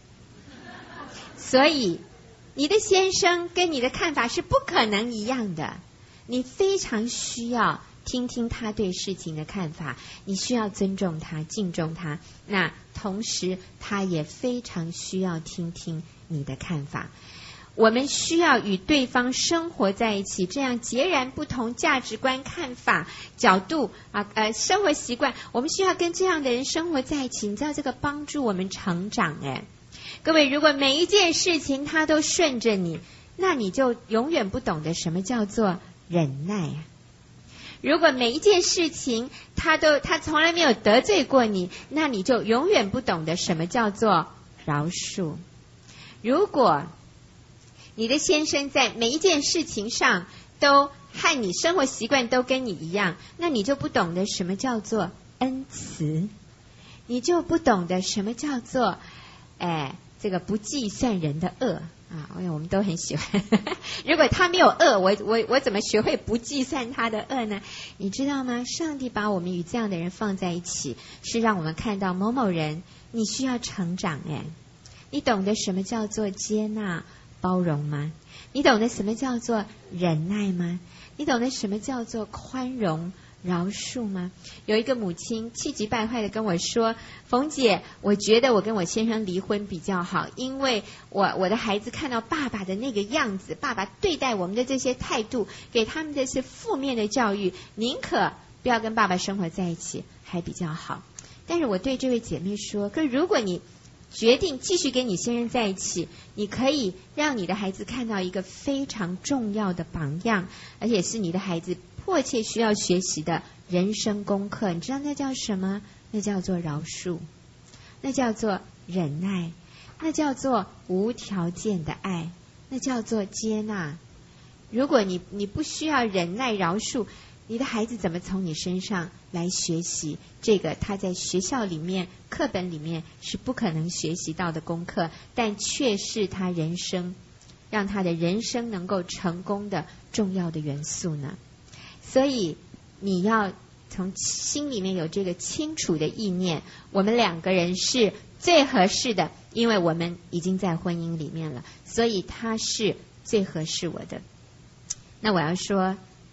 A: 所以你的先生跟你的看法是不可能一样的，你非常需要听听他对事情的看法，你需要尊重他，敬重他，那同时他也非常需要听听你的看法。我们需要与对方生活在一起，这样截然不同价值观、看法、角度生活习惯，我们需要跟这样的人生活在一起。你知道这个帮助我们成长。各位，如果每一件事情他都顺着你，那你就永远不懂得什么叫做忍耐。如果每一件事情他从来没有得罪过你，那你就永远不懂得什么叫做饶恕。如果你的先生在每一件事情上都和你生活习惯都跟你一样，那你就不懂得什么叫做恩慈，你就不懂得什么叫做这个不计算人的恶啊！我们都很喜欢如果他没有恶，我怎么学会不计算他的恶呢？你知道吗？上帝把我们与这样的人放在一起，是让我们看到某某人你需要成长。你懂得什么叫做接纳包容吗？你懂得什么叫做忍耐吗？你懂得什么叫做宽容饶恕吗？有一个母亲气急败坏的跟我说，冯姐，我觉得我跟我先生离婚比较好，因为我的孩子看到爸爸的那个样子，爸爸对待我们的这些态度，给他们的是负面的教育，宁可不要跟爸爸生活在一起还比较好。但是我对这位姐妹说，可如果你决定继续跟你先生在一起，你可以让你的孩子看到一个非常重要的榜样，而且是你的孩子迫切需要学习的人生功课。你知道那叫什么？那叫做饶恕，那叫做忍耐，那叫做无条件的爱，那叫做接纳。如果你不需要忍耐饶恕，你的孩子怎么从你身上来学习这个他在学校里面课本里面是不可能学习到的功课，但却是他人生让他的人生能够成功的重要的元素呢？所以你要从心里面有这个清楚的意念，我们2个人是最合适的，因为我们已经在婚姻里面了，所以他是最合适我的。那我要说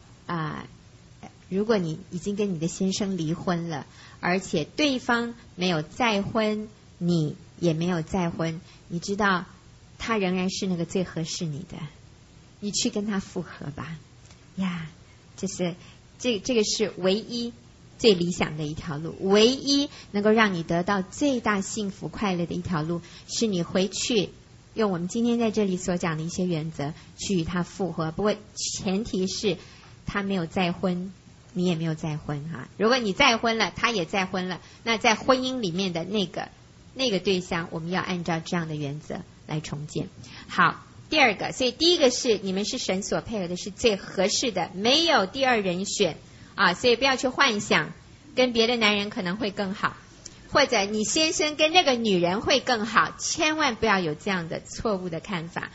A: 如果你已经跟你的先生离婚了，而且对方没有再婚，你也没有再婚，你知道他仍然是那个最合适你的，你去跟他复合吧呀！这个是唯一最理想的一条路，唯一能够让你得到最大幸福快乐的一条路，是你回去用我们今天在这里所讲的一些原则去与他复合。不过前提是他没有再婚，你也没有再婚哈。如果你再婚了，他也再婚了，那在婚姻里面的那个对象，我们要按照这样的原则来重建。好，第二个，所以第一个是你们是神所配合的，是最合适的，没有第二人选所以不要去幻想跟别的男人可能会更好。 或者你先生跟那个女人会更好，千万不要有这样的错误的看法。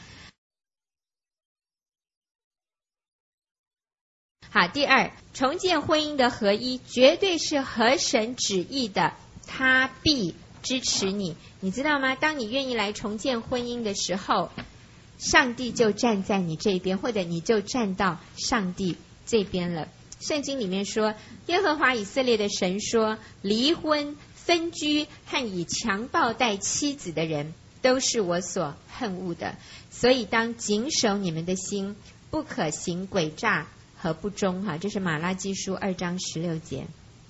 A: 好，第二，重建婚姻的合一绝对是合神旨意的，他必支持你。你知道吗？当你愿意来重建婚姻的时候，上帝就站在你这边，或者你就站到上帝这边了。圣经里面说，耶和华以色列的神说，离婚、分居和以强暴待妻子的人，都是我所恨恶的。所以当谨守你们的心，不可行诡诈和不忠。这是马拉基书2章16节。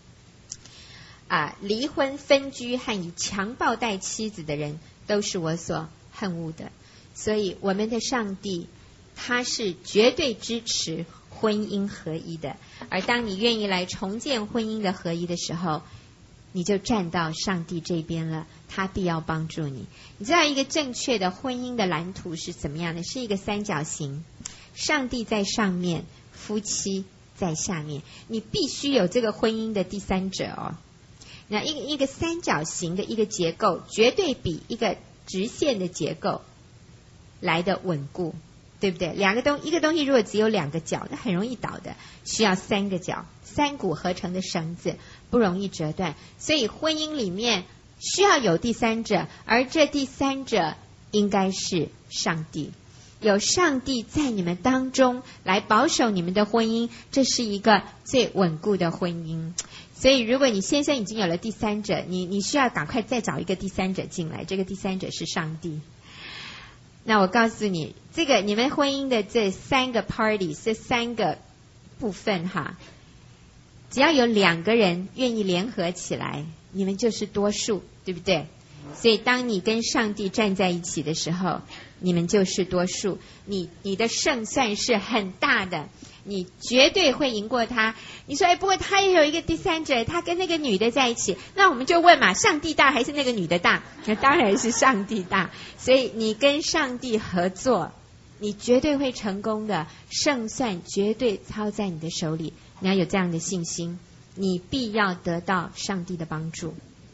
A: 离婚、分居和以强暴待妻子的人，都是我所恨恶的。所以我们的上帝他是绝对支持婚姻合一的，而当你愿意来重建婚姻的合一的时候，你就站到上帝这边了，他必要帮助你。你知道一个正确的婚姻的蓝图是怎么样的？是一个三角形，上帝在上面，夫妻在下面，你必须有这个婚姻的第三者哦。那一个三角形的一个结构，绝对比一个直线的结构来的稳固，对不对？一个东西如果只有2个角，那很容易倒的，需要3个角，3股合成的绳子不容易折断。所以婚姻里面需要有第三者，而这第三者应该是上帝。有上帝在你们当中来保守你们的婚姻，这是一个最稳固的婚姻。所以如果你先生已经有了第三者，你需要赶快再找一个第三者进来，这个第三者是上帝。那我告诉你，这个你们婚姻的这3个 party， 这3个部分只要有2个人愿意联合起来，你们就是多数，对不对？所以当你跟上帝站在一起的时候，你们就是多数，你的胜算是很大的，你绝对会赢过他。你说不过他也有一个第三者，他跟那个女的在一起，那我们就问嘛，上帝大还是那个女的大？那当然是上帝大。所以你跟上帝合作，你绝对会成功的，胜算绝对操在你的手里。你要有这样的信心，你必要得到上帝的帮助。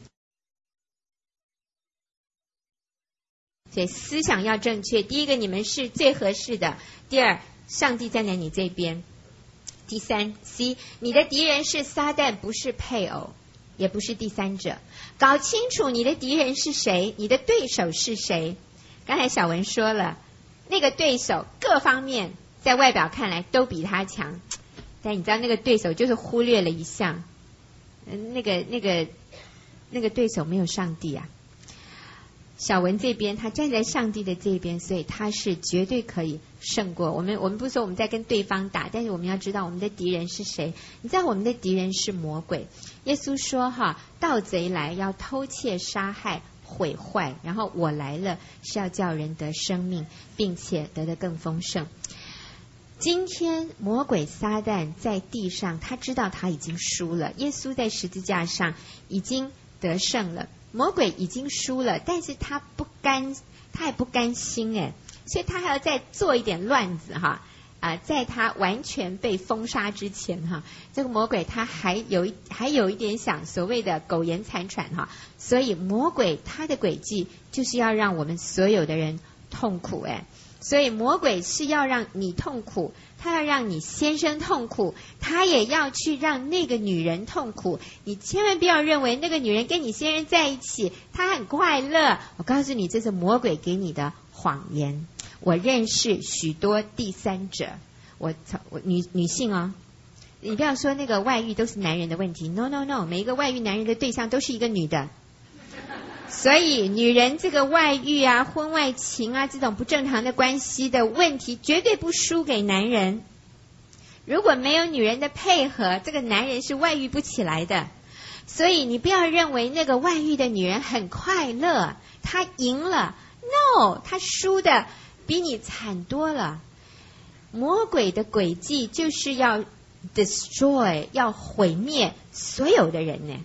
A: 所以思想要正确，第一个你们是最合适的，第二上帝站在你这边，第三 C， 你的敌人是撒旦，不是配偶，也不是第三者。搞清楚你的敌人是谁，你的对手是谁。刚才小文说了，那个对手各方面在外表看来都比他强，但你知道那个对手就是忽略了一项，那个对手没有上帝啊。小文这边他站在上帝的这边，所以他是绝对可以胜过我们。我们不说我们在跟对方打，但是我们要知道我们的敌人是谁。你知道我们的敌人是魔鬼。耶稣说盗贼来要偷窃杀害毁坏，然后我来了是要叫人得生命，并且得的更丰盛。今天魔鬼撒旦在地上，他知道他已经输了，耶稣在十字架上已经得胜了，魔鬼已经输了，但是他也不甘心所以他还要再做一点乱子在他完全被封杀之前这个魔鬼他还有一点想所谓的苟延残喘所以魔鬼他的诡计就是要让我们所有的人痛苦所以魔鬼是要让你痛苦，他要让你先生痛苦，他也要去让那个女人痛苦。你千万不要认为那个女人跟你先生在一起她很快乐，我告诉你这是魔鬼给你的谎言。我认识许多第三者，女性你不要说那个外遇都是男人的问题， No， 每一个外遇男人的对象都是一个女的。所以女人这个外遇婚外情这种不正常的关系的问题绝对不输给男人。如果没有女人的配合，这个男人是外遇不起来的。所以你不要认为那个外遇的女人很快乐，她赢了， No， 她输的比你惨多了。魔鬼的诡计就是要 destroy， 要毁灭所有的人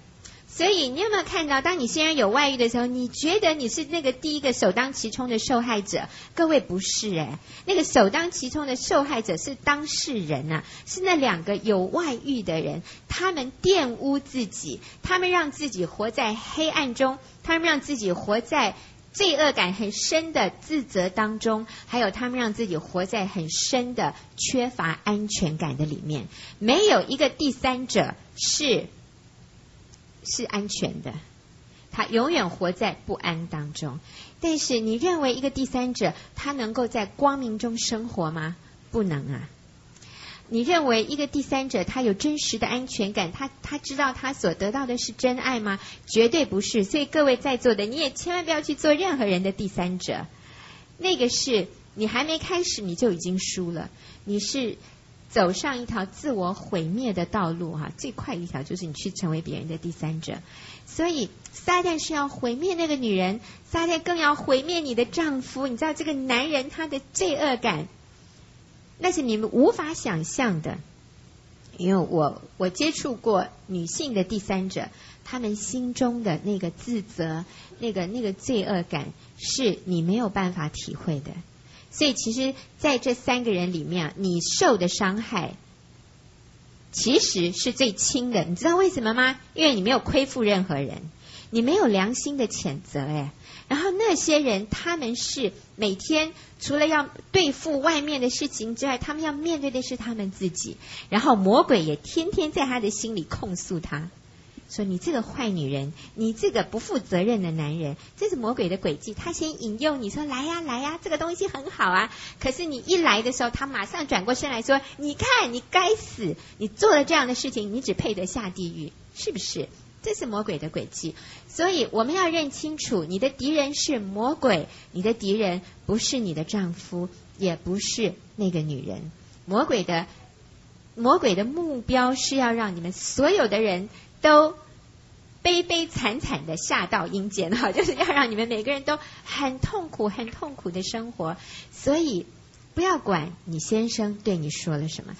A: 所以你有没有看到，当你先生有外遇的时候，你觉得你是那个第一个首当其冲的受害者？各位不是那个首当其冲的受害者是当事人啊，是那2个有外遇的人，他们玷污自己，他们让自己活在黑暗中，他们让自己活在罪恶感很深的自责当中，还有他们让自己活在很深的缺乏安全感的里面。没有一个第三者是安全的，他永远活在不安当中。但是你认为一个第三者他能够在光明中生活吗？不能啊。你认为一个第三者他有真实的安全感，他知道他所得到的是真爱吗？绝对不是。所以各位在座的，你也千万不要去做任何人的第三者，那个是你还没开始你就已经输了，你是走上一条自我毁灭的道路最快一条就是你去成为别人的第三者。所以撒旦是要毁灭那个女人，撒旦更要毁灭你的丈夫。你知道这个男人他的罪恶感，那是你们无法想象的。因为我接触过女性的第三者，她们心中的那个自责，那个罪恶感是你没有办法体会的。所以其实在这3个人里面，你受的伤害其实是最轻的。你知道为什么吗？因为你没有亏负任何人，你没有良心的谴责然后那些人他们是每天除了要对付外面的事情之外，他们要面对的是他们自己，然后魔鬼也天天在他的心里控诉他，说你这个坏女人，你这个不负责任的男人。这是魔鬼的诡计，他先引诱你说来呀来呀，这个东西很好啊，可是你一来的时候，他马上转过身来说，你看你该死，你做了这样的事情，你只配得下地狱，是不是？这是魔鬼的诡计。所以我们要认清楚，你的敌人是魔鬼，你的敌人不是你的丈夫，也不是那个女人。魔鬼的目标是要让你们所有的人都悲悲惨惨的下到阴间就是要让你们每个人都很痛苦很痛苦的生活。所以不要管你先生对你说了什么。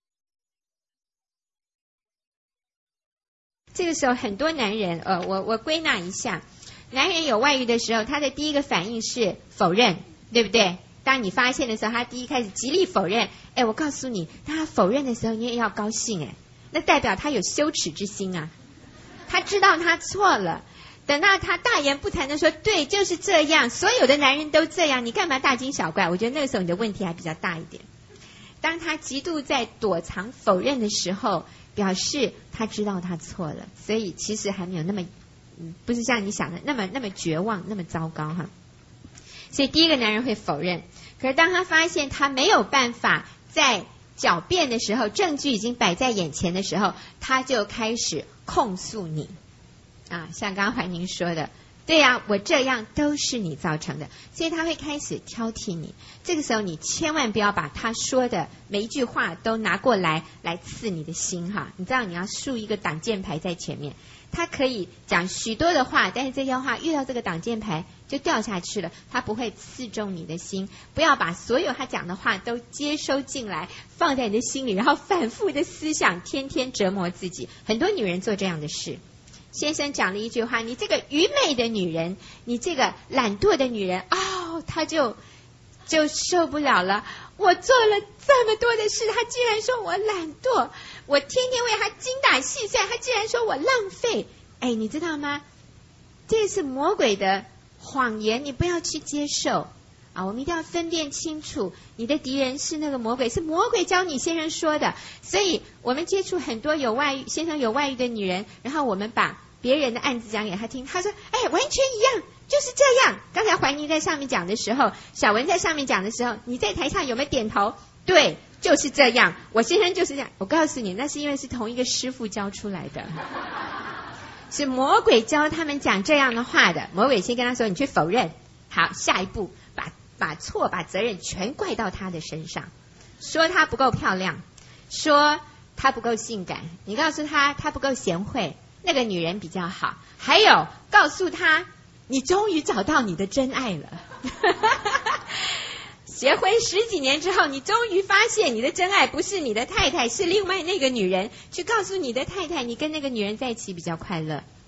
A: 这个时候很多男人我归纳一下，男人有外遇的时候，他的第一个反应是否认，对不对？当你发现的时候，他第一开始极力否认。我告诉你，当他否认的时候，你也要高兴那代表他有羞耻之心啊，他知道他错了。等到他大言不惭的说对，就是这样，所有的男人都这样，你干嘛大惊小怪？我觉得那个时候你的问题还比较大一点。当他极度在躲藏否认的时候，表示他知道他错了，所以其实还没有那么不是像你想的那么绝望，那么糟糕所以第一个男人会否认，可是当他发现他没有办法在狡辩的时候，证据已经摆在眼前的时候，他就开始控诉你像刚刚怀宁说的，对呀，我这样都是你造成的，所以他会开始挑剔你。这个时候你千万不要把他说的每一句话都拿过来刺你的心你知道你要竖一个挡箭牌在前面，他可以讲许多的话，但是这些话遇到这个挡箭牌就掉下去了，他不会刺中你的心。不要把所有他讲的话都接收进来，放在你的心里，然后反复的思想，天天折磨自己。很多女人做这样的事。先生讲了一句话，你这个愚昧的女人，你这个懒惰的女人他就受不了了。我做了这么多的事，他竟然说我懒惰，我天天为他精打细算，他竟然说我浪费。你知道吗？这是魔鬼的谎言，你不要去接受我们一定要分辨清楚，你的敌人是那个魔鬼，是魔鬼教你先生说的。所以我们接触很多先生有外遇的女人，然后我们把别人的案子讲给他听，他说完全一样，就是这样。刚才怀妮在上面讲的时候，小文在上面讲的时候，你在台上有没有点头？对，就是这样，我先生就是这样。我告诉你，那是因为是同一个师傅教出来的，是魔鬼教他们讲这样的话的。魔鬼先跟他说，你去否认，好，下一步把责任全怪到他的身上，说他不够漂亮，说他不够性感，你告诉他不够贤惠，那个女人比较好，还有告诉他你终于找到你的真爱了结婚10几年之后，你终于发现你的真爱不是你的太太，是另外那个女人，去告诉你的太太你跟那个女人在一起比较快乐。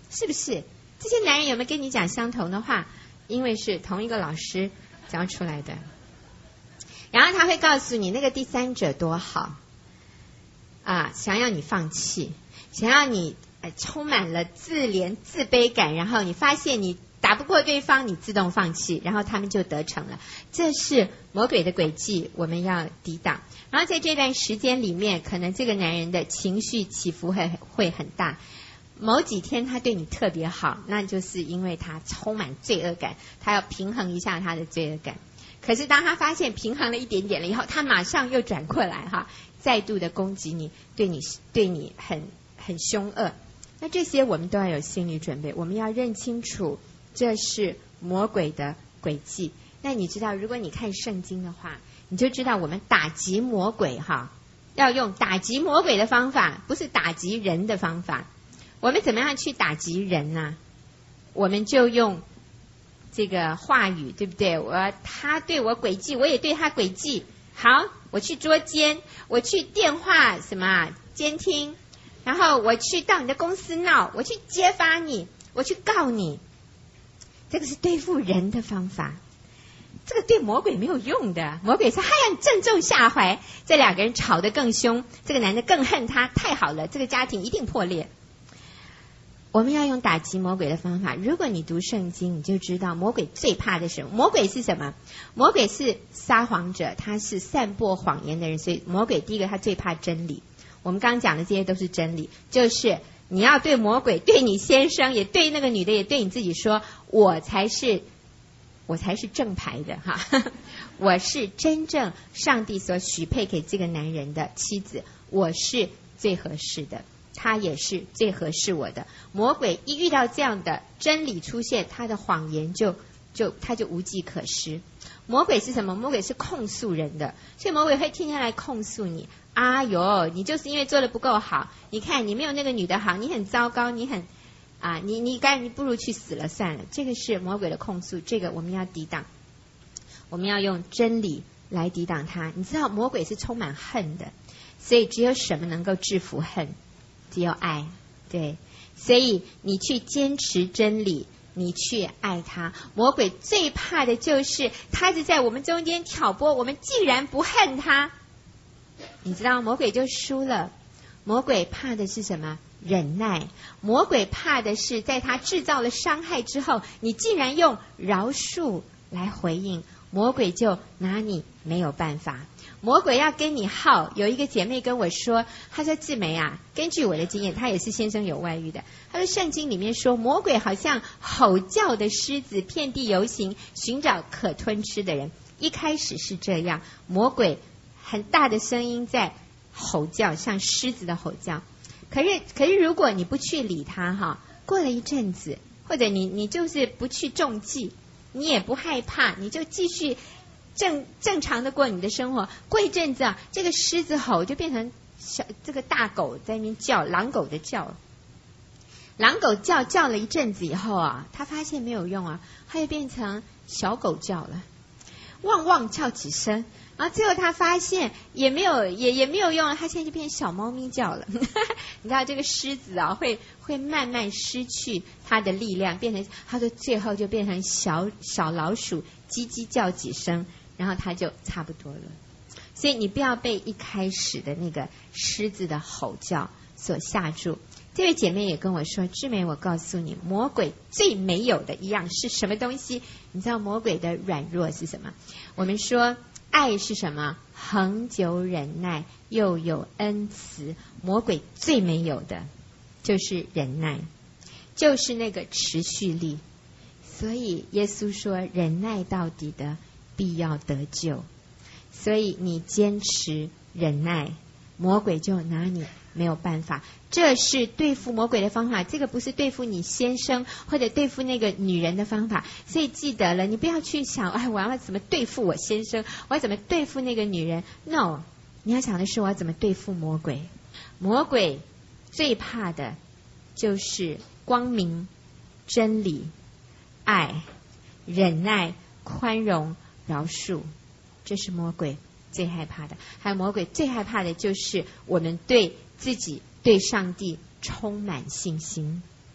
A: 是不是？这些男人有没有跟你讲相同的话？因为是同一个老师教出来的。然后他会告诉你那个第三者多好啊，想要你放弃，想要你充满了自怜自卑感，然后你发现你打不过对方，你自动放弃，然后他们就得逞了。这是魔鬼的诡计，我们要抵挡。然后在这段时间里面，可能这个男人的情绪起伏会很大。某几天他对你特别好，那就是因为他充满罪恶感，他要平衡一下他的罪恶感。可是当他发现平衡了一点点了以后，他马上又转过来哈，再度的攻击你，对你很凶恶。那这些我们都要有心理准备，我们要认清楚这是魔鬼的诡计。那你知道，如果你看圣经的话，你就知道我们打击魔鬼哈，要用打击魔鬼的方法，不是打击人的方法。我们怎么样去打击人呢？我们就用这个话语，对不对？他对我诡计，我也对他诡计。好，我去捉奸，我去电话监听，然后我去到你的公司闹，我去揭发你，我去告你。这个是对付人的方法，这个对魔鬼没有用的。魔鬼说：“哎呀，你正中下怀。”这两个人吵得更凶，这个男的更恨他。太好了，这个家庭一定破裂。我们要用打击魔鬼的方法。如果你读圣经，你就知道魔鬼最怕的是什么。魔鬼是什么？魔鬼是撒谎者，他是散播谎言的人。所以魔鬼第一个，他最怕真理。我们刚刚讲的这些都是真理，就是你要对魔鬼，对你先生，也对那个女的，也对你自己说，我才是正牌的哈，我是真正上帝所许配给这个男人的妻子，我是最合适的，他也是最合适我的。魔鬼一遇到这样的真理出现，他的谎言他就无计可施。魔鬼是什么？魔鬼是控诉人的，所以魔鬼会天天来控诉你。哎呦，你就是因为做得不够好，你看你没有那个女的好，你很糟糕，你不如去死了算了。这个是魔鬼的控诉，这个我们要抵挡，我们要用真理来抵挡它。你知道魔鬼是充满恨的，所以只有什么能够制服恨？只有爱。对，所以你去坚持真理，你去爱他。魔鬼最怕的就是他是在我们中间挑拨，我们竟然不恨他，你知道魔鬼就输了。魔鬼怕的是什么？忍耐。魔鬼怕的是在他制造了伤害之后，你竟然用饶恕来回应，魔鬼就拿你没有办法。魔鬼要跟你耗。有一个姐妹跟我说，她说志梅啊，根据我的经验，她也是先生有外遇的，她说圣经里面说魔鬼好像吼叫的狮子，遍地游行，寻找可吞吃的人。一开始是这样，魔鬼很大的声音在吼叫，像狮子的吼叫。可是如果你不去理他哈，过了一阵子，或者你就是不去中计，你也不害怕，你就继续正常的过你的生活。过一阵子啊，这个狮子吼就变成这个大狗在那边叫，狼狗的叫。狼狗叫了一阵子以后啊，他发现没有用啊，他又变成小狗叫了，汪汪叫几声，然后最后他发现也没有用了，他现在就变成小猫咪叫了。你知道这个狮子啊，会慢慢失去它的力量，变成它的最后就变成小老鼠叽叽叫几声，然后它就差不多了。所以你不要被一开始的那个狮子的吼叫所吓住。这位姐妹也跟我说，志梅，我告诉你，魔鬼最没有的一样是什么东西？你知道魔鬼的软弱是什么？我们说爱是什么？恒久忍耐，又有恩慈。魔鬼最没有的就是忍耐，就是那个持续力。所以耶稣说，忍耐到底的必要得救。所以你坚持忍耐，魔鬼就拿你没有办法。这是对付魔鬼的方法，这个不是对付你先生或者对付那个女人的方法。所以记得了，你不要去想，我要怎么对付我先生，我要怎么对付那个女人。 No， 你要想的是我要怎么对付魔鬼。魔鬼最怕的就是光明、真理、爱、忍耐、宽容、饶恕，这是魔鬼最害怕的。还有魔鬼最害怕的就是我们对自己、对上帝充满信心。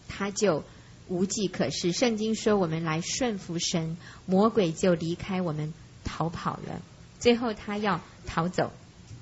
A: 他就无计可施。圣经说我们来顺服神，魔鬼就离开我们逃跑了，最后他要逃走。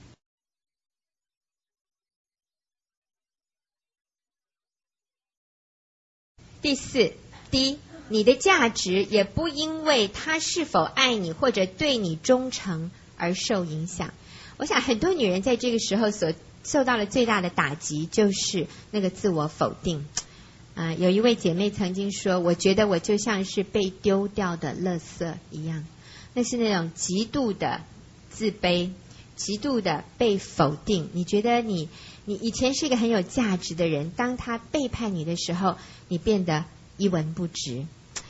A: 第四，第一，你的价值也不因为他是否爱你或者对你忠诚而受影响。我想很多女人在这个时候所受到了最大的打击就是那个自我否定。有一位姐妹曾经说，我觉得我就像是被丢掉的垃圾一样，那是那种极度的自卑，极度的被否定。你觉得你以前是一个很有价值的人，当他背叛你的时候，你变得一文不值。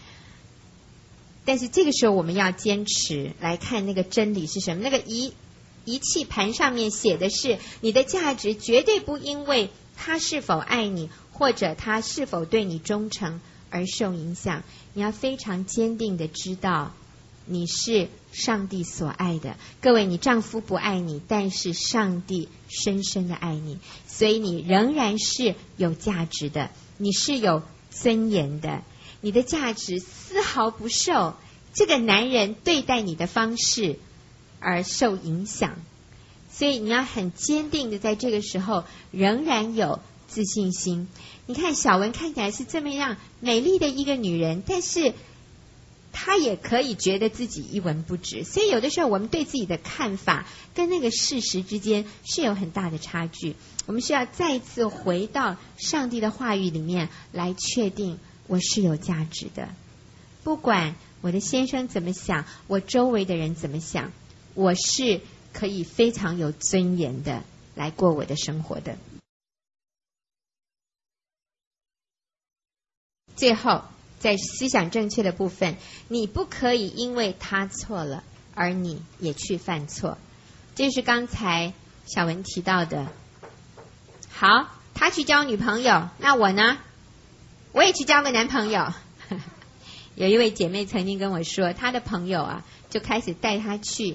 A: 但是这个时候我们要坚持来看那个真理是什么。那个仪器盘上面写的是，你的价值绝对不因为他是否爱你或者他是否对你忠诚而受影响。你要非常坚定的知道你是上帝所爱的。各位，你丈夫不爱你，但是上帝深深的爱你，所以你仍然是有价值的，你是有尊严的，你的价值丝毫不受这个男人对待你的方式而受影响。所以你要很坚定的在这个时候仍然有自信心。你看小文看起来是这么样美丽的一个女人，但是她也可以觉得自己一文不值。所以有的时候我们对自己的看法跟那个事实之间是有很大的差距。我们需要再次回到上帝的话语里面来确定我是有价值的。不管我的先生怎么想，我周围的人怎么想，我是可以非常有尊严的来过我的生活的。最后在思想正确的部分，你不可以因为他错了而你也去犯错。这是刚才小文提到的。好，他去交女朋友，那我呢？我也去交个男朋友。有一位姐妹曾经跟我说，她的朋友就开始带她去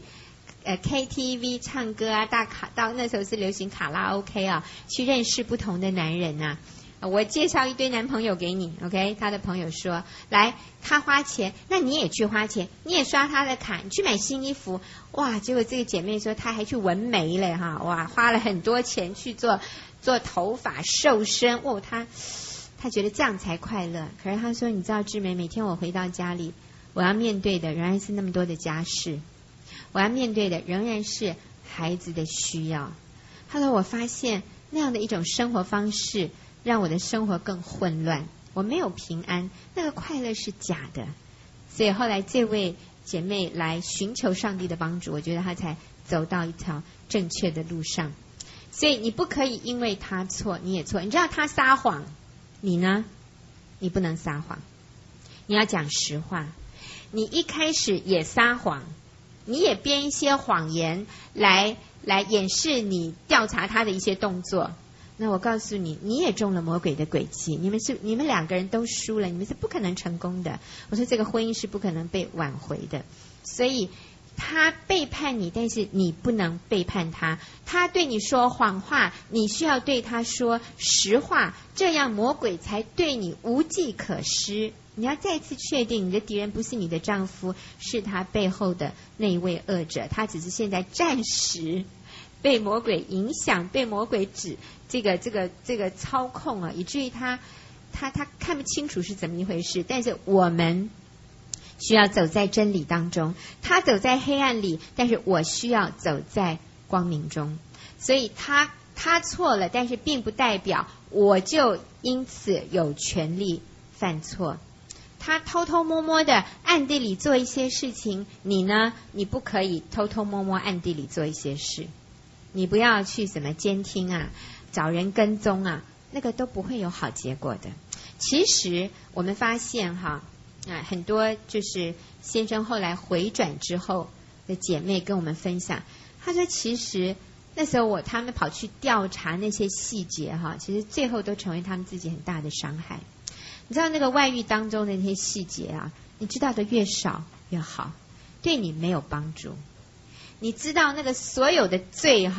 A: KTV 唱歌到那时候是流行卡拉 OK 去认识不同的男人我介绍一堆男朋友给你 OK。 他的朋友说，来，他花钱，那你也去花钱，你也刷他的卡，你去买新衣服。哇，结果这个姐妹说她还去纹眉嘞哇，花了很多钱去做头发瘦身。她觉得这样才快乐。可是她说，你知道志梅，每天我回到家里，我要面对的仍然是那么多的家事，我要面对的仍然是孩子的需要。她说，我发现那样的一种生活方式让我的生活更混乱，我没有平安，那个快乐是假的。所以后来这位姐妹来寻求上帝的帮助，我觉得她才走到一条正确的路上。所以你不可以因为他错你也错。你知道他撒谎，你呢？你不能撒谎，你要讲实话。你一开始也撒谎，你也编一些谎言来掩饰你调查他的一些动作，那我告诉你，你也中了魔鬼的诡计，你们两个人都输了，你们是不可能成功的。我说这个婚姻是不可能被挽回的。所以他背叛你，但是你不能背叛他。他对你说谎话，你需要对他说实话，这样魔鬼才对你无计可施。你要再次确定，你的敌人不是你的丈夫，是他背后的那一位恶者。他只是现在暂时被魔鬼影响，被魔鬼这个操控以至于他看不清楚是怎么一回事。但是我们需要走在真理当中，他走在黑暗里，但是我需要走在光明中。所以他错了，但是并不代表我就因此有权利犯错。他偷偷摸摸的暗地里做一些事情，你呢？你不可以偷偷摸摸暗地里做一些事。你不要去什么监听找人跟踪那个都不会有好结果的。其实我们发现很多就是先生后来回转之后的姐妹跟我们分享，她说其实那时候他们跑去调查那些细节其实最后都成为他们自己很大的伤害。你知道那个外遇当中的那些细节你知道的越少越好，对你没有帮助。你知道那个所有的罪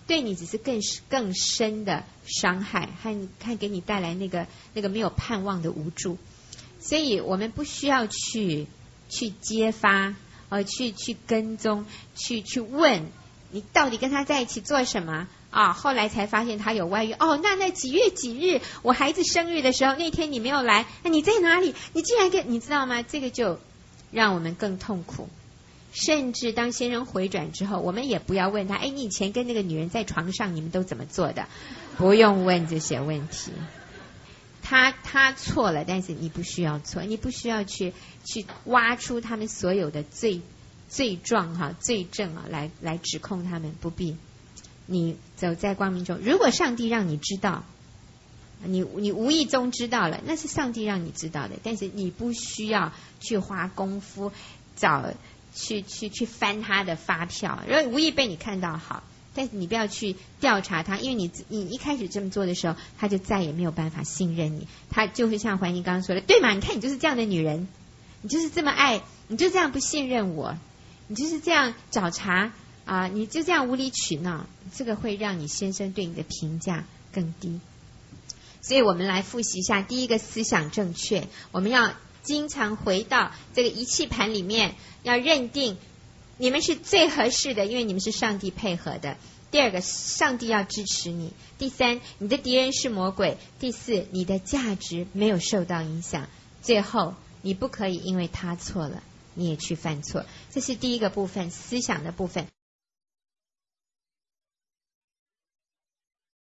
A: 对你只是更深的伤害，和给你带来那个没有盼望的无助。所以我们不需要去揭发，去跟踪，去问你到底跟他在一起做什么啊？后来才发现他有外遇。那几月几日我孩子生日的时候，那天你没有来，那你在哪里？你竟然你知道吗？这个就让我们更痛苦。甚至当先生回转之后，我们也不要问他，你以前跟那个女人在床上你们都怎么做的？不用问这些问题。他错了，但是你不需要错，你不需要去挖出他们所有的罪状罪证来指控他们，不必。你走在光明中，如果上帝让你知道，你无意中知道了，那是上帝让你知道的，但是你不需要去花功夫去翻他的发票。如果无意被你看到好，但是你不要去调查他，因为你一开始这么做的时候，他就再也没有办法信任你。他就是像环莹刚刚说的，对嘛？你看你就是这样的女人，你就是这么爱，你就这样不信任我，你就是这样找茬啊，你就这样无理取闹，这个会让你先生对你的评价更低。所以我们来复习一下，第一个思想正确，我们要经常回到这个仪器盘里面，要认定你们是最合适的，因为你们是上帝配合的。第二个，上帝要支持你。第三，你的敌人是魔鬼。第四，你的价值没有受到影响。最后，你不可以因为他错了，你也去犯错。这是第一个部分，思想的部分。